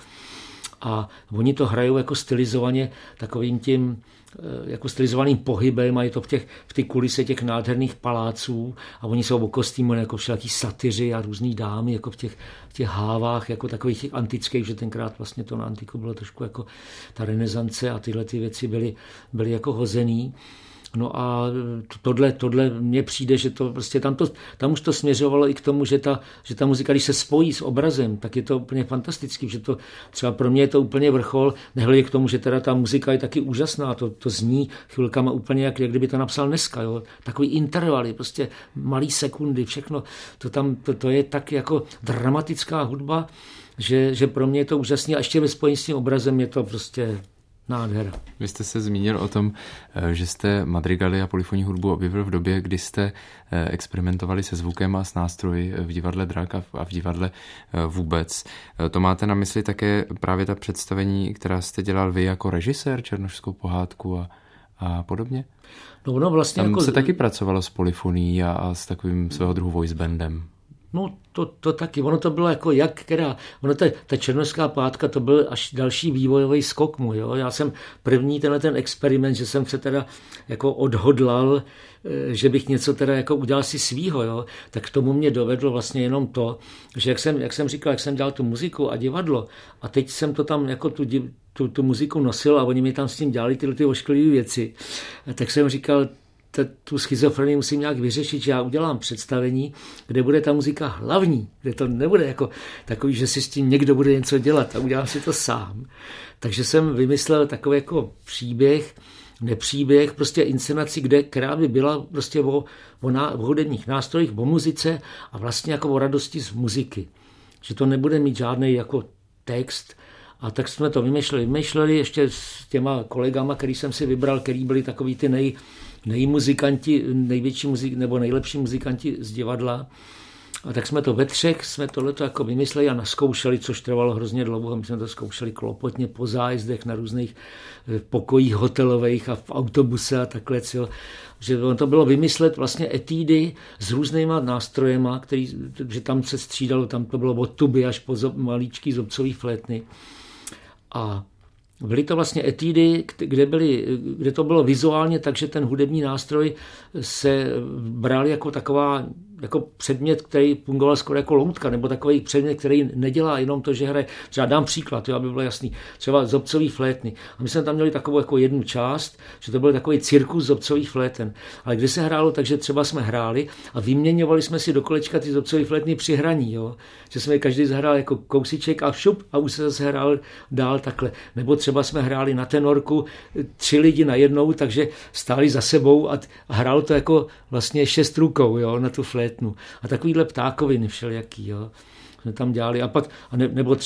A oni to hrajou jako stylizovaně takovým tím jako stylizovaným pohybem, mají to v ty kulise těch nádherných paláců a oni jsou okostýmovaní jako všelaký satyři a různý dámy jako v těch hávách, jako takových těch antických, že tenkrát vlastně to na antiku bylo trošku jako ta renesance a tyhle ty věci byly jako hozený. No a tohle mně přijde, že to prostě tam už to směřovalo i k tomu, že ta muzika, když se spojí s obrazem, tak je to úplně fantastický, že to třeba pro mě je to úplně vrchol, nehledě k tomu, že teda ta muzika je taky úžasná, to zní chvilkama úplně jak kdyby to napsal dneska, jo. Takový intervaly, prostě malý sekundy, všechno, to je tak jako dramatická hudba, že pro mě je to úžasný a ještě ve spojení s tím obrazem je to prostě nádhera. Vy jste se zmínil o tom, že jste madrigaly a polyfonní hudbu objevil v době, kdy jste experimentovali se zvukem a s nástroji v divadle Drak a v divadle vůbec. To máte na mysli také právě ta představení, která jste dělal vy jako režisér, Černošskou pohádku a podobně? No vlastně tam jako se taky pracovalo s polyfonií a s takovým svého druhu voice bandem. No to taky, ono to bylo jako ta Černošská pohádka, to byl až další vývojový skok můj, jo. Já jsem první ten experiment, že jsem se teda jako odhodlal, že bych něco teda jako udělal si svýho, jo, tak k tomu mě dovedlo vlastně jenom to, že jak jsem říkal, jak jsem dělal tu muziku a divadlo a teď jsem to tam jako tu muziku nosil a oni mi tam s tím dělali ty ošklivé věci, tak jsem říkal, tu schizofrenii musím nějak vyřešit, že já udělám představení, kde bude ta muzika hlavní, kde to nebude jako takový, že si s tím někdo bude něco dělat a udělám si to sám. Takže jsem vymyslel takový jako nepříběh, prostě inscenaci, která by byla prostě o hudebních nástrojích, o muzice a vlastně jako o radosti z muziky. Že to nebude mít žádný jako text. A tak jsme to vymýšleli ještě s těma kolegama, který jsem si vybral, který byli takový ty nejlepší muzikanti z divadla. A tak jsme to ve třech, jsme tohleto jako vymysleli a naskoušeli, což trvalo hrozně dlouho. My jsme to zkoušeli klopotně po zájezdech na různých pokojích hotelových a v autobuse a takhle. Že to bylo vymyslet vlastně etídy s různýma nástrojema, že tam se střídalo, tam to bylo od tuby až po malíčký zobcový flétny. A byly to vlastně etídy, kde to bylo vizuálně, takže ten hudební nástroj se bral jako taková jako předmět, který fungoval skoro jako loutka, nebo takový předmět, který nedělá jenom to, že hraje. Třeba dám příklad, aby bylo jasný. Třeba zobcový flétny. A my jsme tam měli takovou jako jednu část, že to byl takový cirkus zobcových fléten. Ale kde se hrálo, takže třeba jsme hráli a vyměňovali jsme si do kolečka ty zobcové flétny při hraní, jo? Že jsme každý zahrál jako kousíček a šup a už se zase hrál dál takhle. Nebo třeba jsme hráli na tenorku 3 lidi najednou, takže stáli za sebou a hrálo to jako vlastně 6 rukou, jo, na tu flétnu. A takovýhle ptákoviny všelijaký, jo, jsme tam dělali. A pak, nebo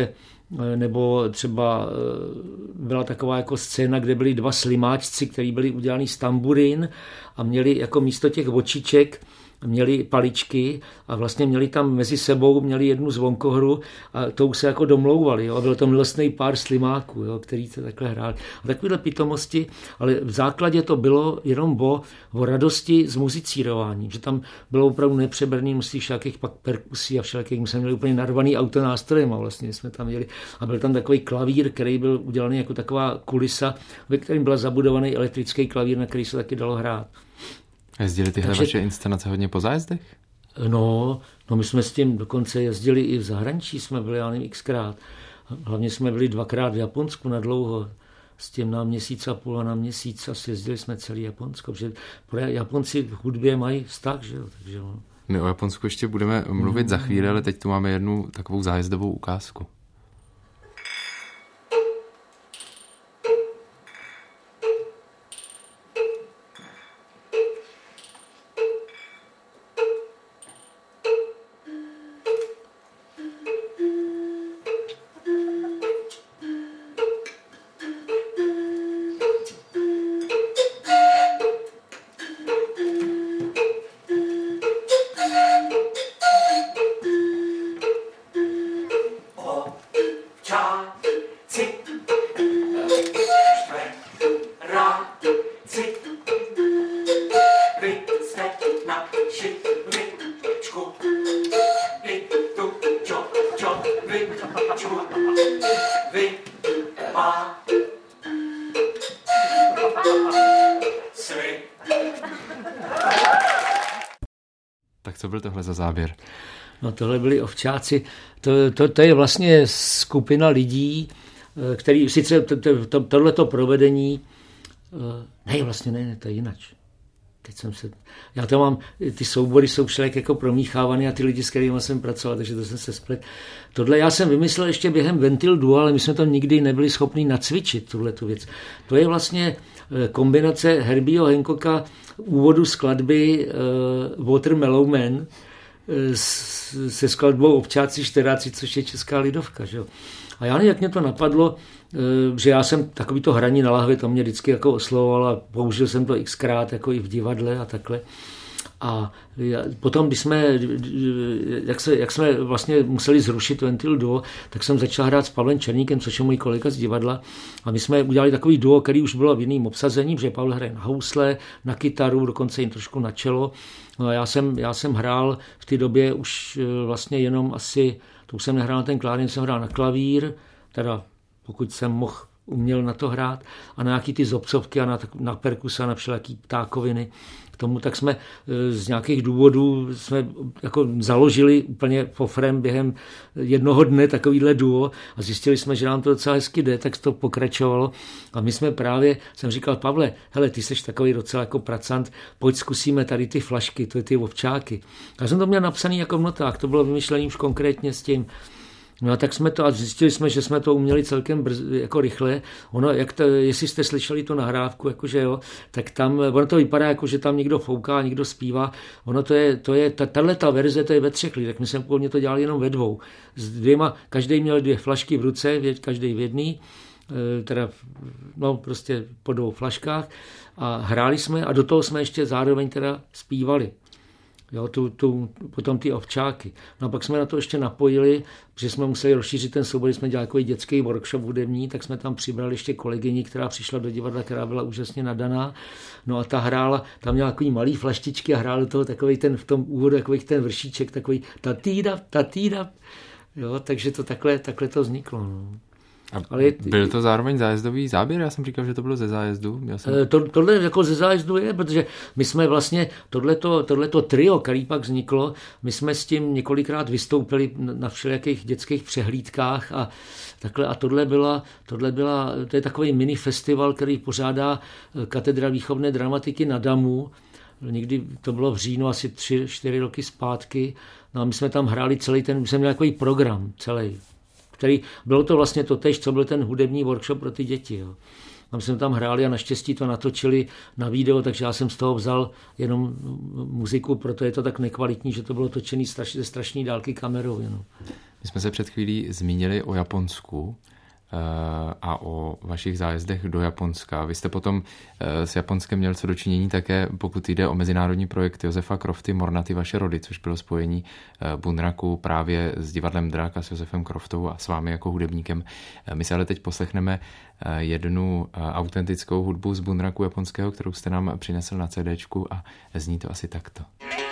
třeba byla taková jako scéna, kde byli 2 slimáčci, kteří byli udělaný z tamburín a měli jako místo těch očiček měli paličky a vlastně měli tam mezi sebou, měli jednu zvonkohru a tou se jako domlouvali. Jo? A byl tam milostný pár slimáků, jo? Který se takhle hráli. A takovéhle pitomosti, ale v základě to bylo jenom o radosti z muzicírování, že tam bylo opravdu nepřeberný množství všakých pak perkusí a všelakých, my jsme měli úplně narvaný auto nástrojem a vlastně jsme tam měli. A byl tam takový klavír, který byl udělaný jako taková kulisa, ve kterém byl zabudovaný elektrický klavír, na který se taky dalo hrát. Jezdili tyhle vaše inscenace hodně po zájezdech? No, my jsme s tím dokonce jezdili i v zahraničí, jsme byli, já nevím, xkrát. Hlavně jsme byli 2krát v Japonsku na dlouho, s tím na měsíc a půl a na měsíc a jezdili jsme celý Japonsko, protože Japonci v hudbě mají vztah, že jo, takže no. My o Japonsku ještě budeme mluvit za chvíli, ale teď tu máme jednu takovou zájezdovou ukázku. Tak co byl tohle za záběr? No tohle byli ovčáci. To je vlastně skupina lidí, který sice tohleto provedení, ne, to je jinač. Já to mám, ty soubory jsou všelijak jako promíchávané a ty lidi, s kterými jsem pracoval, takže to jsem se splet. Tohle já jsem vymyslel ještě během Ventil Duo, ale my jsme to nikdy nebyli schopni nacvičit, tuhletu věc. To je vlastně kombinace Herbieho Hancocka úvodu skladby Watermelon Man se skladbou Ovčáci šteráci, což je česká lidovka. Že? A já nevím, jak mě to napadlo, že já jsem takový to hraní na lahvi, to mě vždycky jako oslovovalo a použil jsem to xkrát jako i v divadle a takhle. A potom, když jak jsme vlastně museli zrušit Ventil Duo, tak jsem začal hrát s Pavlem Černíkem, což je můj kolega z divadla. A my jsme udělali takový duo, který už bylo v jiným obsazení, protože Pavel hraje na housle, na kytaru, dokonce jim trošku na čelo. No a já jsem hrál v té době už vlastně jenom asi, to už jsem nehrál na ten klárín, jsem hrál na klavír, teda pokud jsem uměl na to hrát, a na nějaký ty zobcovky a na perkusa, na všelijaký ptákoviny. K tomu tak jsme z nějakých důvodů jsme jako založili úplně pofrem během jednoho dne takovýhle duo a zjistili jsme, že nám to docela hezky jde, tak to pokračovalo. A my jsme právě, jsem říkal, Pavle, hele, ty seš takový docela jako pracant, pojď zkusíme tady ty flašky, to je ty ovčáky. Já jsem to měl napsaný jako v notách, to bylo vymyšlený už konkrétně s tím. No a tak jsme to a zjistili jsme, že jsme to uměli celkem jako rychle. Ono, jestli jste slyšeli tu nahrávku, jakože jo, tak tam, ono to vypadá jako, že tam někdo fouká, někdo zpívá. Ono tato verze, to je ve 3 lidech. My jsme původně to dělali jenom ve 2. S 2, každý měl 2 flašky v ruce, každý v jedný, teda no prostě po 2 flaškách a hráli jsme a do toho jsme ještě zároveň teda zpívali. Jo, potom ty ovčáky. No a pak jsme na to ještě napojili, protože jsme museli rozšířit ten soubor, jsme dělali takový dětský workshop hudební, tak jsme tam přibrali ještě kolegyni, která přišla do divadla, která byla úžasně nadaná. No a ta hrála, tam měla takový malý flaštičky a hrál do toho takový ten, v tom úvodu takový ten vršíček, takový tatída. Jo, takže to takhle to vzniklo. No. Ale byl to zároveň zájezdový záběr? Já jsem říkal, že to bylo ze zájezdu. Tohle jako ze zájezdu je, protože my jsme vlastně tohleto trio, který pak vzniklo, my jsme s tím několikrát vystoupili na všelijakých dětských přehlídkách a takhle. A to je takový mini festival, který pořádá Katedra výchovné dramatiky na Damu. Někdy to bylo v říjnu, asi 3-4 roky zpátky. No a my jsme tam hráli celý my jsme měli takový program celý. Bylo to vlastně totéž, co byl ten hudební workshop pro ty děti. Jo. A my jsme tam hráli a naštěstí to natočili na video, takže já jsem z toho vzal jenom muziku, proto je to tak nekvalitní, že to bylo točený ze strašné dálky kamerou. No. My jsme se před chvílí zmínili o Japonsku. a o vašich zájezdech do Japonska. Vy jste potom s Japonskem měl co dočinění také, pokud jde o mezinárodní projekt Josefa Crofty Mornaty vaše rody, což bylo spojení Bunraku právě s divadlem Drak a s Josefem Croftou a s vámi jako hudebníkem. My se ale teď poslechneme jednu autentickou hudbu z Bunraku japonského, kterou jste nám přinesl na CDčku a zní to asi takto.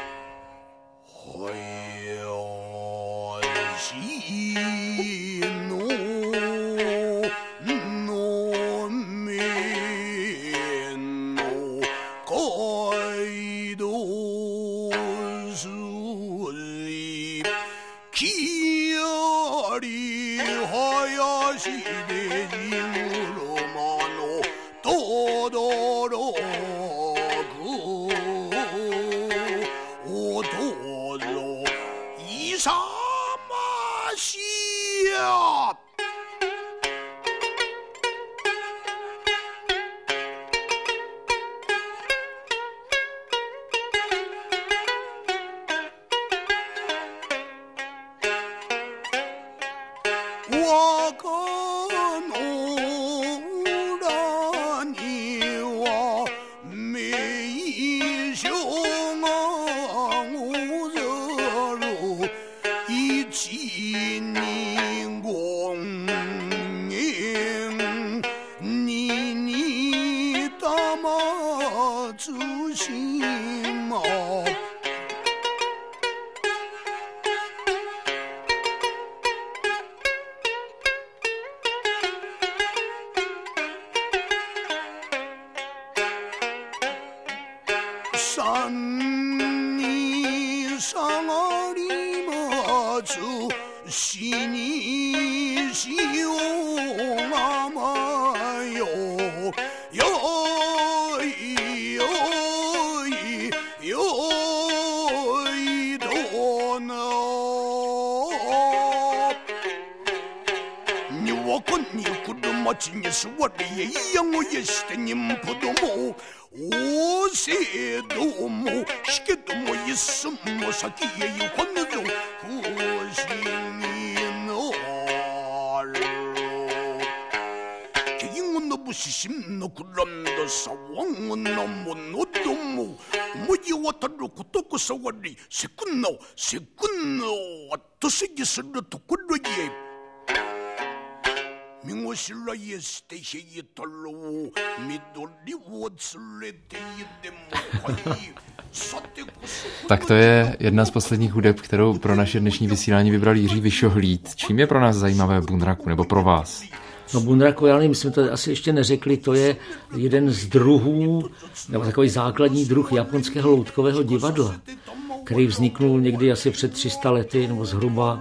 Tak to je jedna z posledních hudeb, kterou pro naše dnešní vysílání vybral Jiří Vyšohlíd. Čím je pro nás zajímavé Bunraku, nebo pro vás? No Bunraku, já nevím, my jsme to asi ještě neřekli, to je jeden z druhů, nebo takový základní druh japonského loutkového divadla, který vzniknul někdy asi před 300 lety, nebo zhruba.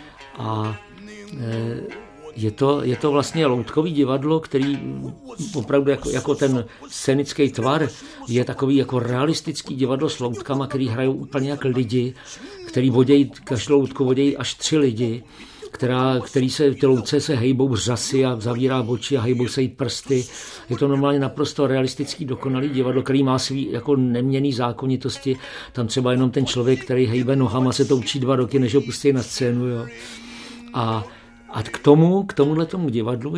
A je to vlastně loutkový divadlo, který opravdu jako ten scénický tvar je takový jako realistický divadlo s loutkama, který hrajou úplně jak lidi, který vodějí, každou loutku vodějí až 3 lidi, který se, ty loutce se hejbou řasy a zavírá oči a hejbou se jí prsty. Je to normálně naprosto realistický, dokonalý divadlo, který má svý jako neměnný zákonitosti. Tam třeba jenom ten člověk, který hejbe nohama, se to učí 2 roky, než ho pustí na scénu. Jo. A k tomuhle tomu divadlu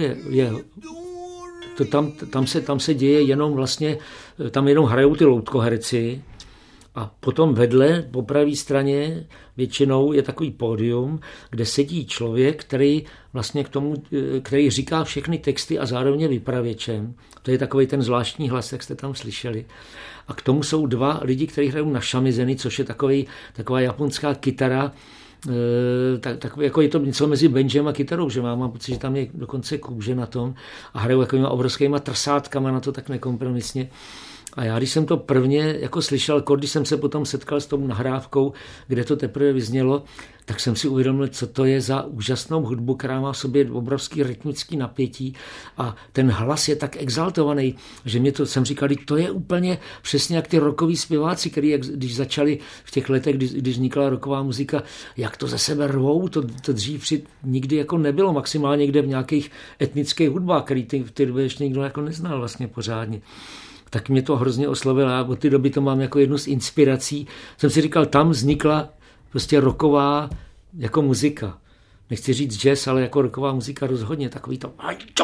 tam se děje jenom vlastně, tam jenom hrajou ty loutkoherci a potom vedle, po pravé straně většinou je takový pódium, kde sedí člověk, který vlastně který říká všechny texty a zároveň je vypravěčem. To je takový ten zvláštní hlas, jak jste tam slyšeli. A k tomu jsou 2 lidi, kteří hrajou na shamizeny, což je taková japonská kytara, tak jako je to něco mezi banjem a kytarou, že mám pocit, že tam je dokonce kůže na tom a hrajou takovýma obrovskýma trsátkama na to tak nekompromisně. A já, když jsem to prvně jako slyšel, když jsem se potom setkal s tou nahrávkou, kde to teprve vyznělo, tak jsem si uvědomil, co to je za úžasnou hudbu, která má v sobě obrovský rytmický napětí a ten hlas je tak exaltovaný, že jsem říkal, to je úplně přesně jak ty rockoví zpěváci, který když začali v těch letech, když vznikla rocková muzika, jak to ze sebe rvou, to dřív nikdy jako nebylo, maximálně někde v nějakých etnických hudbách, který v té době ještě nikdo jako neznal vlastně pořádně. Tak mě to hrozně oslovilo a od té doby to mám jako jednu z inspirací. Jsem si říkal, tam vznikla prostě rocková jako muzika. nechci říct jazz, ale jako rocková muzika rozhodně, takový to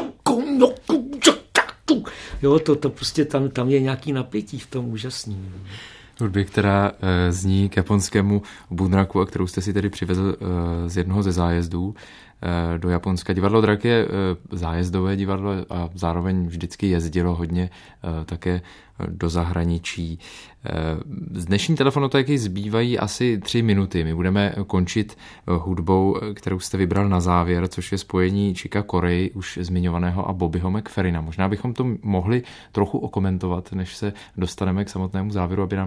jo, to prostě tam je nějaký napětí v tom úžasný. Hudby, která zní k japonskému bunraku a kterou jste si tedy přivezl z jednoho ze zájezdů do Japonska. Divadlo Drak je zájezdové divadlo a zároveň vždycky jezdilo hodně také do zahraničí. Z dnešní telefonotéky zbývají asi 3 minuty. My budeme končit hudbou, kterou jste vybral na závěr, což je spojení Chicka Corea, už zmiňovaného, a Bobbyho McFerrina. Možná bychom to mohli trochu okomentovat, než se dostaneme k samotnému závěru, aby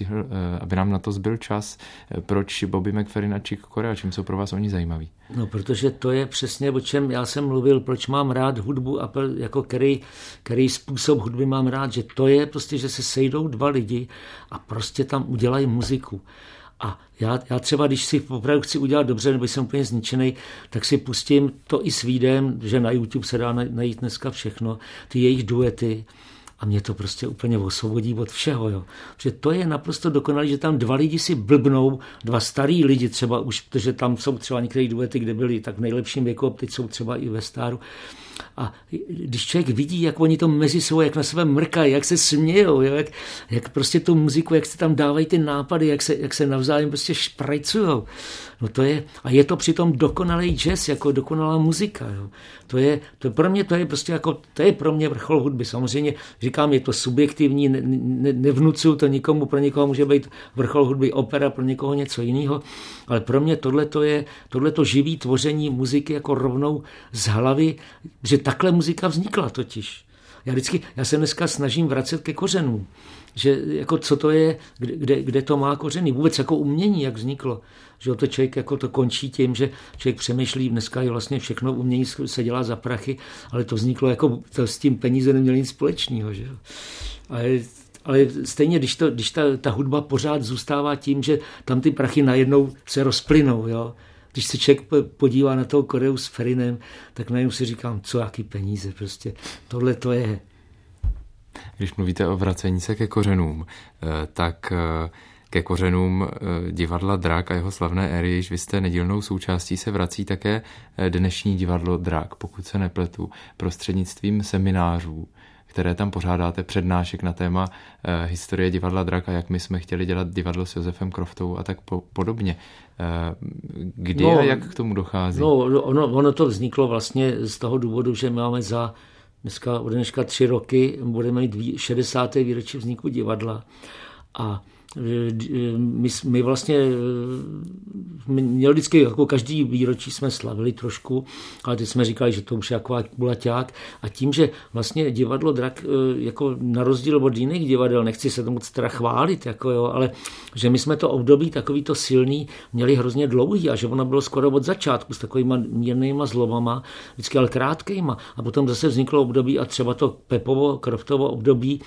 nám na to zbyl čas. Proč Bobby McFerrin a Chick Corea? Čím jsou pro vás oni zajímaví? No, protože to je přesně, o čem já jsem mluvil, proč mám rád hudbu a jako který způsob hudby mám rád, že to je prostě, že se sejdou 2 lidi a prostě tam udělají muziku. A já třeba, když si opravdu chci udělat dobře, nebo jsem úplně zničený, tak si pustím to i s Vídem, že na YouTube se dá najít dneska všechno, ty jejich duety. A mě to prostě úplně osvobodí od všeho. Jo. Protože to je naprosto dokonalé, že tam 2 lidi si blbnou, 2 starý lidi třeba už, protože tam jsou třeba některé duety, kde byli tak v nejlepším věku, teď jsou třeba i ve stáru. A když člověk vidí, jak oni to mezi sebou, jak na sebe mrkají, jak se smějou, jo, jak prostě tu muziku, jak se tam dávají ty nápady, jak se navzájem prostě šprajcujou. No to je, a je to přitom dokonalý jazz, jako dokonalá muzika. Jo. To pro mě to je prostě jako, to je pro mě vrchol hudby. Samozřejmě říkám, je to subjektivní, nevnucuju to nikomu, pro někoho může být vrchol hudby opera, pro někoho něco jiného, ale pro mě tohleto živý tvoření muziky jako rovnou z hlavy, že takhle muzika vznikla totiž. Já se dneska snažím vracet ke kořenům, že jako co to je, kde to má kořeny, vůbec jako umění, jak vzniklo. Že to člověk jako to končí tím, že člověk přemýšlí, dneska je vlastně všechno umění se dělá za prachy, ale to vzniklo jako, to s tím peníze nemělo nic společného. Že? Ale stejně, když ta hudba pořád zůstává tím, že tam ty prachy najednou se rozplynou, jo. Když se člověk podívá na toho Coreu s Ferrinem, tak najednou si říkám, co jaký peníze, prostě tohle to je. Když mluvíte o vracení se ke kořenům, tak ke kořenům divadla Drak a jeho slavné éry, již vy jste nedílnou součástí, se vrací také dnešní divadlo Drak, pokud se nepletu, prostřednictvím seminářů, které tam pořádáte, přednášek na téma historie divadla Drak a jak my jsme chtěli dělat divadlo s Josefem Kroftou a tak podobně. Kdy a jak k tomu dochází? No, ono to vzniklo vlastně z toho důvodu, že máme od dneška 3 roky, budeme mít 60. výročí vzniku divadla a my vlastně měli vždycky, jako každý výročí jsme slavili trošku, ale teď jsme říkali, že to už je jako kulaťák a tím, že vlastně divadlo Drak jako na rozdíl od jiných divadel, nechci se tomu teda chválit, jako jo, ale že my jsme to období takový to silný měli hrozně dlouhý a že ono bylo skoro od začátku s takovýma mírnýma zlomama, vždycky ale krátkejma a potom zase vzniklo období a třeba to Pepovo, Kroftovo období,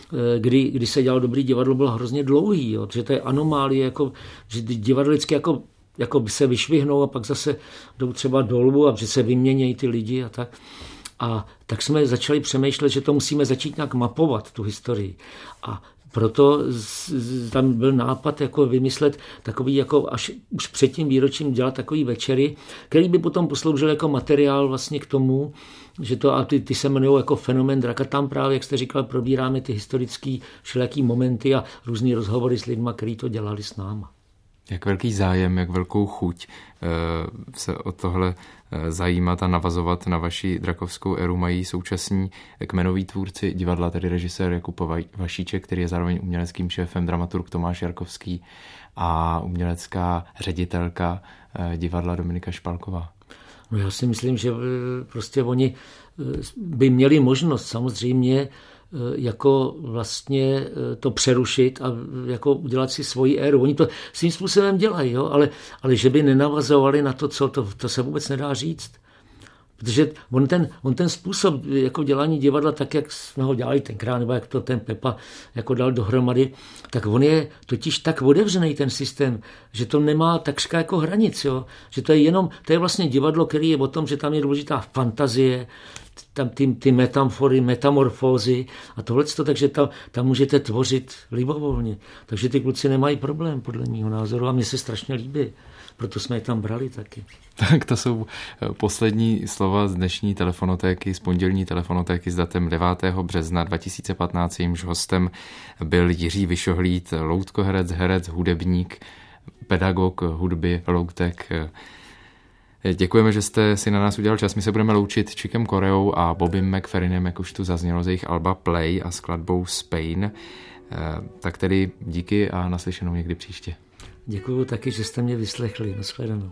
kdy se dělalo dobrý divadlo, bylo hrozně dlouhý, jo, že to je anomálie, jako, že divadlo vždycky jako se vyšvihnou a pak zase jdou třeba dolů a že se vyměnějí ty lidi a tak. A tak jsme začali přemýšlet, že to musíme začít nějak mapovat, tu historii. A proto tam byl nápad jako vymyslet takový, jako až už před tím výročím dělat takový večery, který by potom posloužil jako materiál vlastně k tomu, že to a ty se jmenují jako Fenomén Draka. Tam právě, jak jste říkal, probíráme ty historický všelijaký momenty a různý rozhovory s lidma, kteří to dělali s náma. Jak velký zájem, jak velkou chuť se o tohle zajímat a navazovat na vaši drakovskou éru mají současní kmenoví tvůrci divadla, tedy režisér Jakub Vašíček, který je zároveň uměleckým šéfem, dramaturg Tomáš Jarkovský a umělecká ředitelka divadla Dominika Špalková. No já si myslím, že prostě oni by měli možnost samozřejmě jako vlastně to přerušit a jako udělat si svoji éru. Oni to svým způsobem dělají, jo? Ale že by nenavazovali na to, to se vůbec nedá říct. Protože on ten způsob jako dělání divadla, tak jak jsme ho dělali tenkrát, nebo jak to ten Pepa jako dal dohromady, tak on je totiž tak otevřený ten systém, že to nemá takřka jako hranic, jo? Že to je vlastně divadlo, který je o tom, že tam je důležitá fantazie, tam ty metafory, metamorfózy a tohleto, takže tam můžete tvořit libovolně. Takže ty kluci nemají problém, podle mého názoru, a mně se strašně líbí. proto jsme je tam brali taky. Tak to jsou poslední slova z dnešní telefonotéky, z pondělní telefonotéky s datem 9. března 2015. Jímž hostem byl Jiří Vyšohlíd, loutkoherec, hudebník, pedagog hudby, loutek. Děkujeme, že jste si na nás udělal čas. My se budeme loučit Chickem Coreou a Bobbym McFerrinem, jak už tu zaznělo z jejich alba Play a skladbou Spain. Tak tedy díky a naslyšenou někdy příště. Děkuju taky, že jste mě vyslechli. Nashledanou.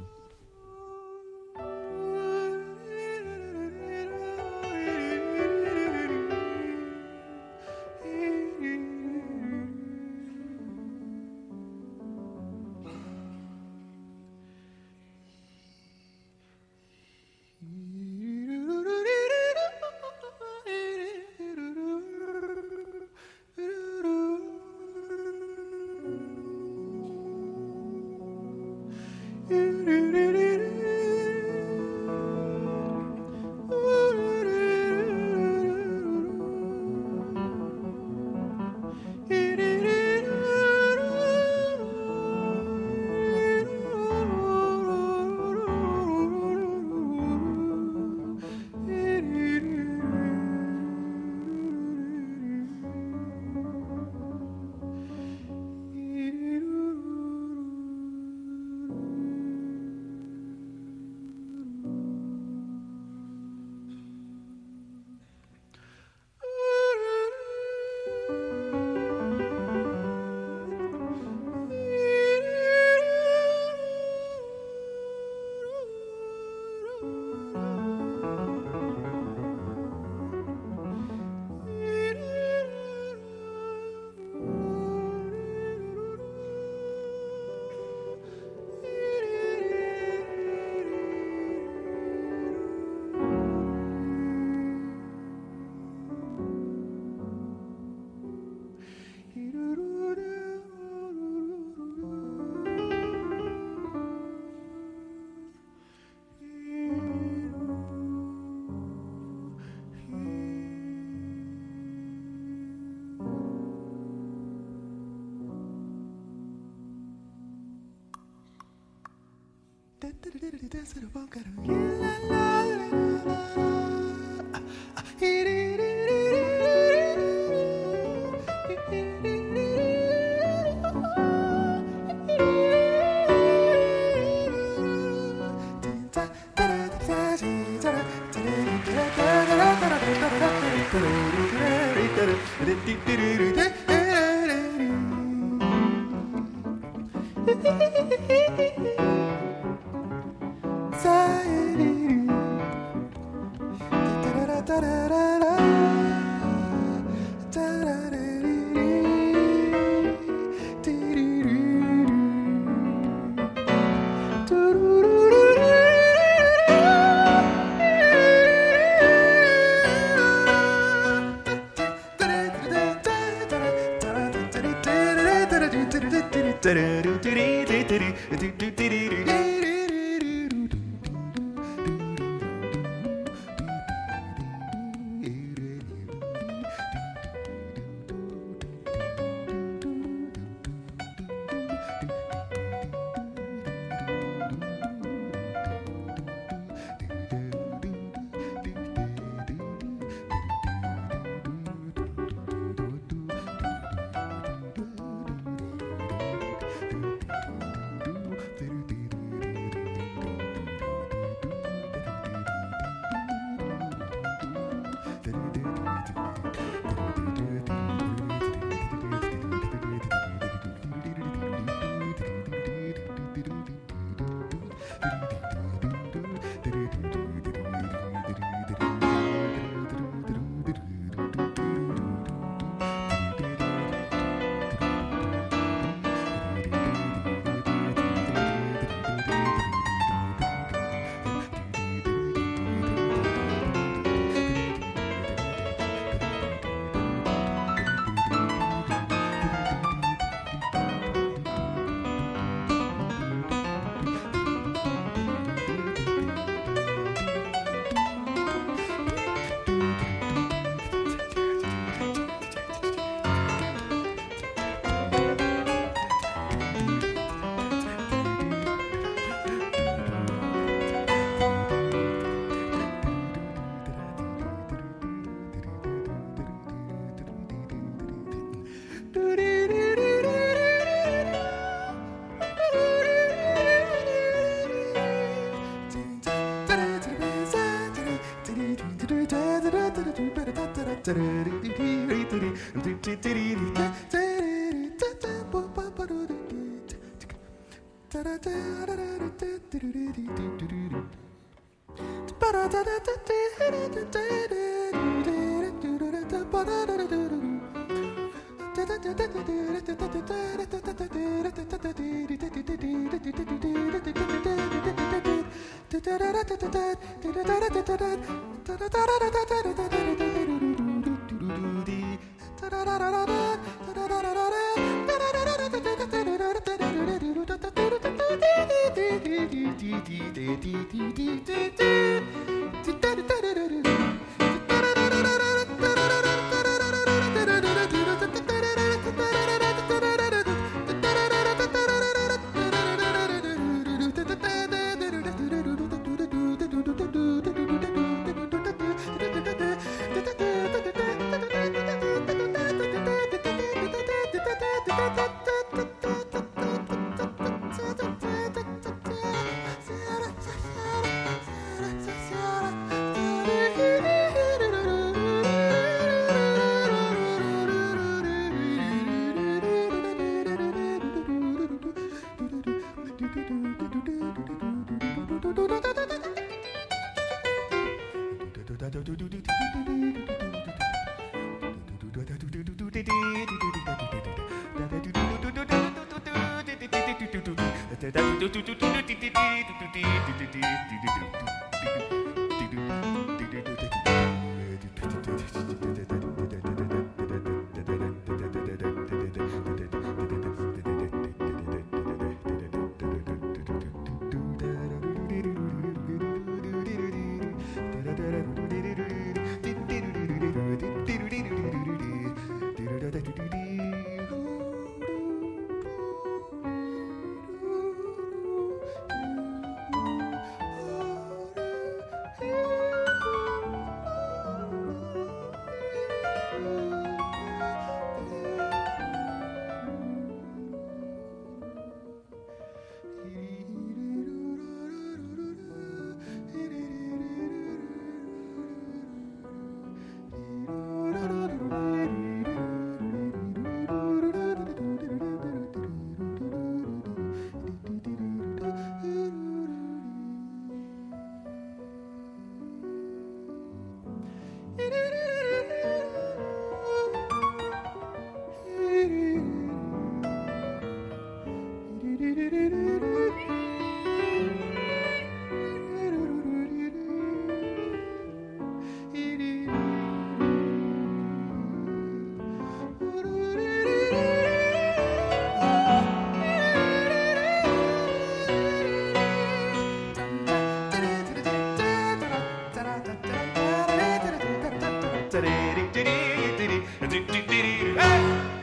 Hey!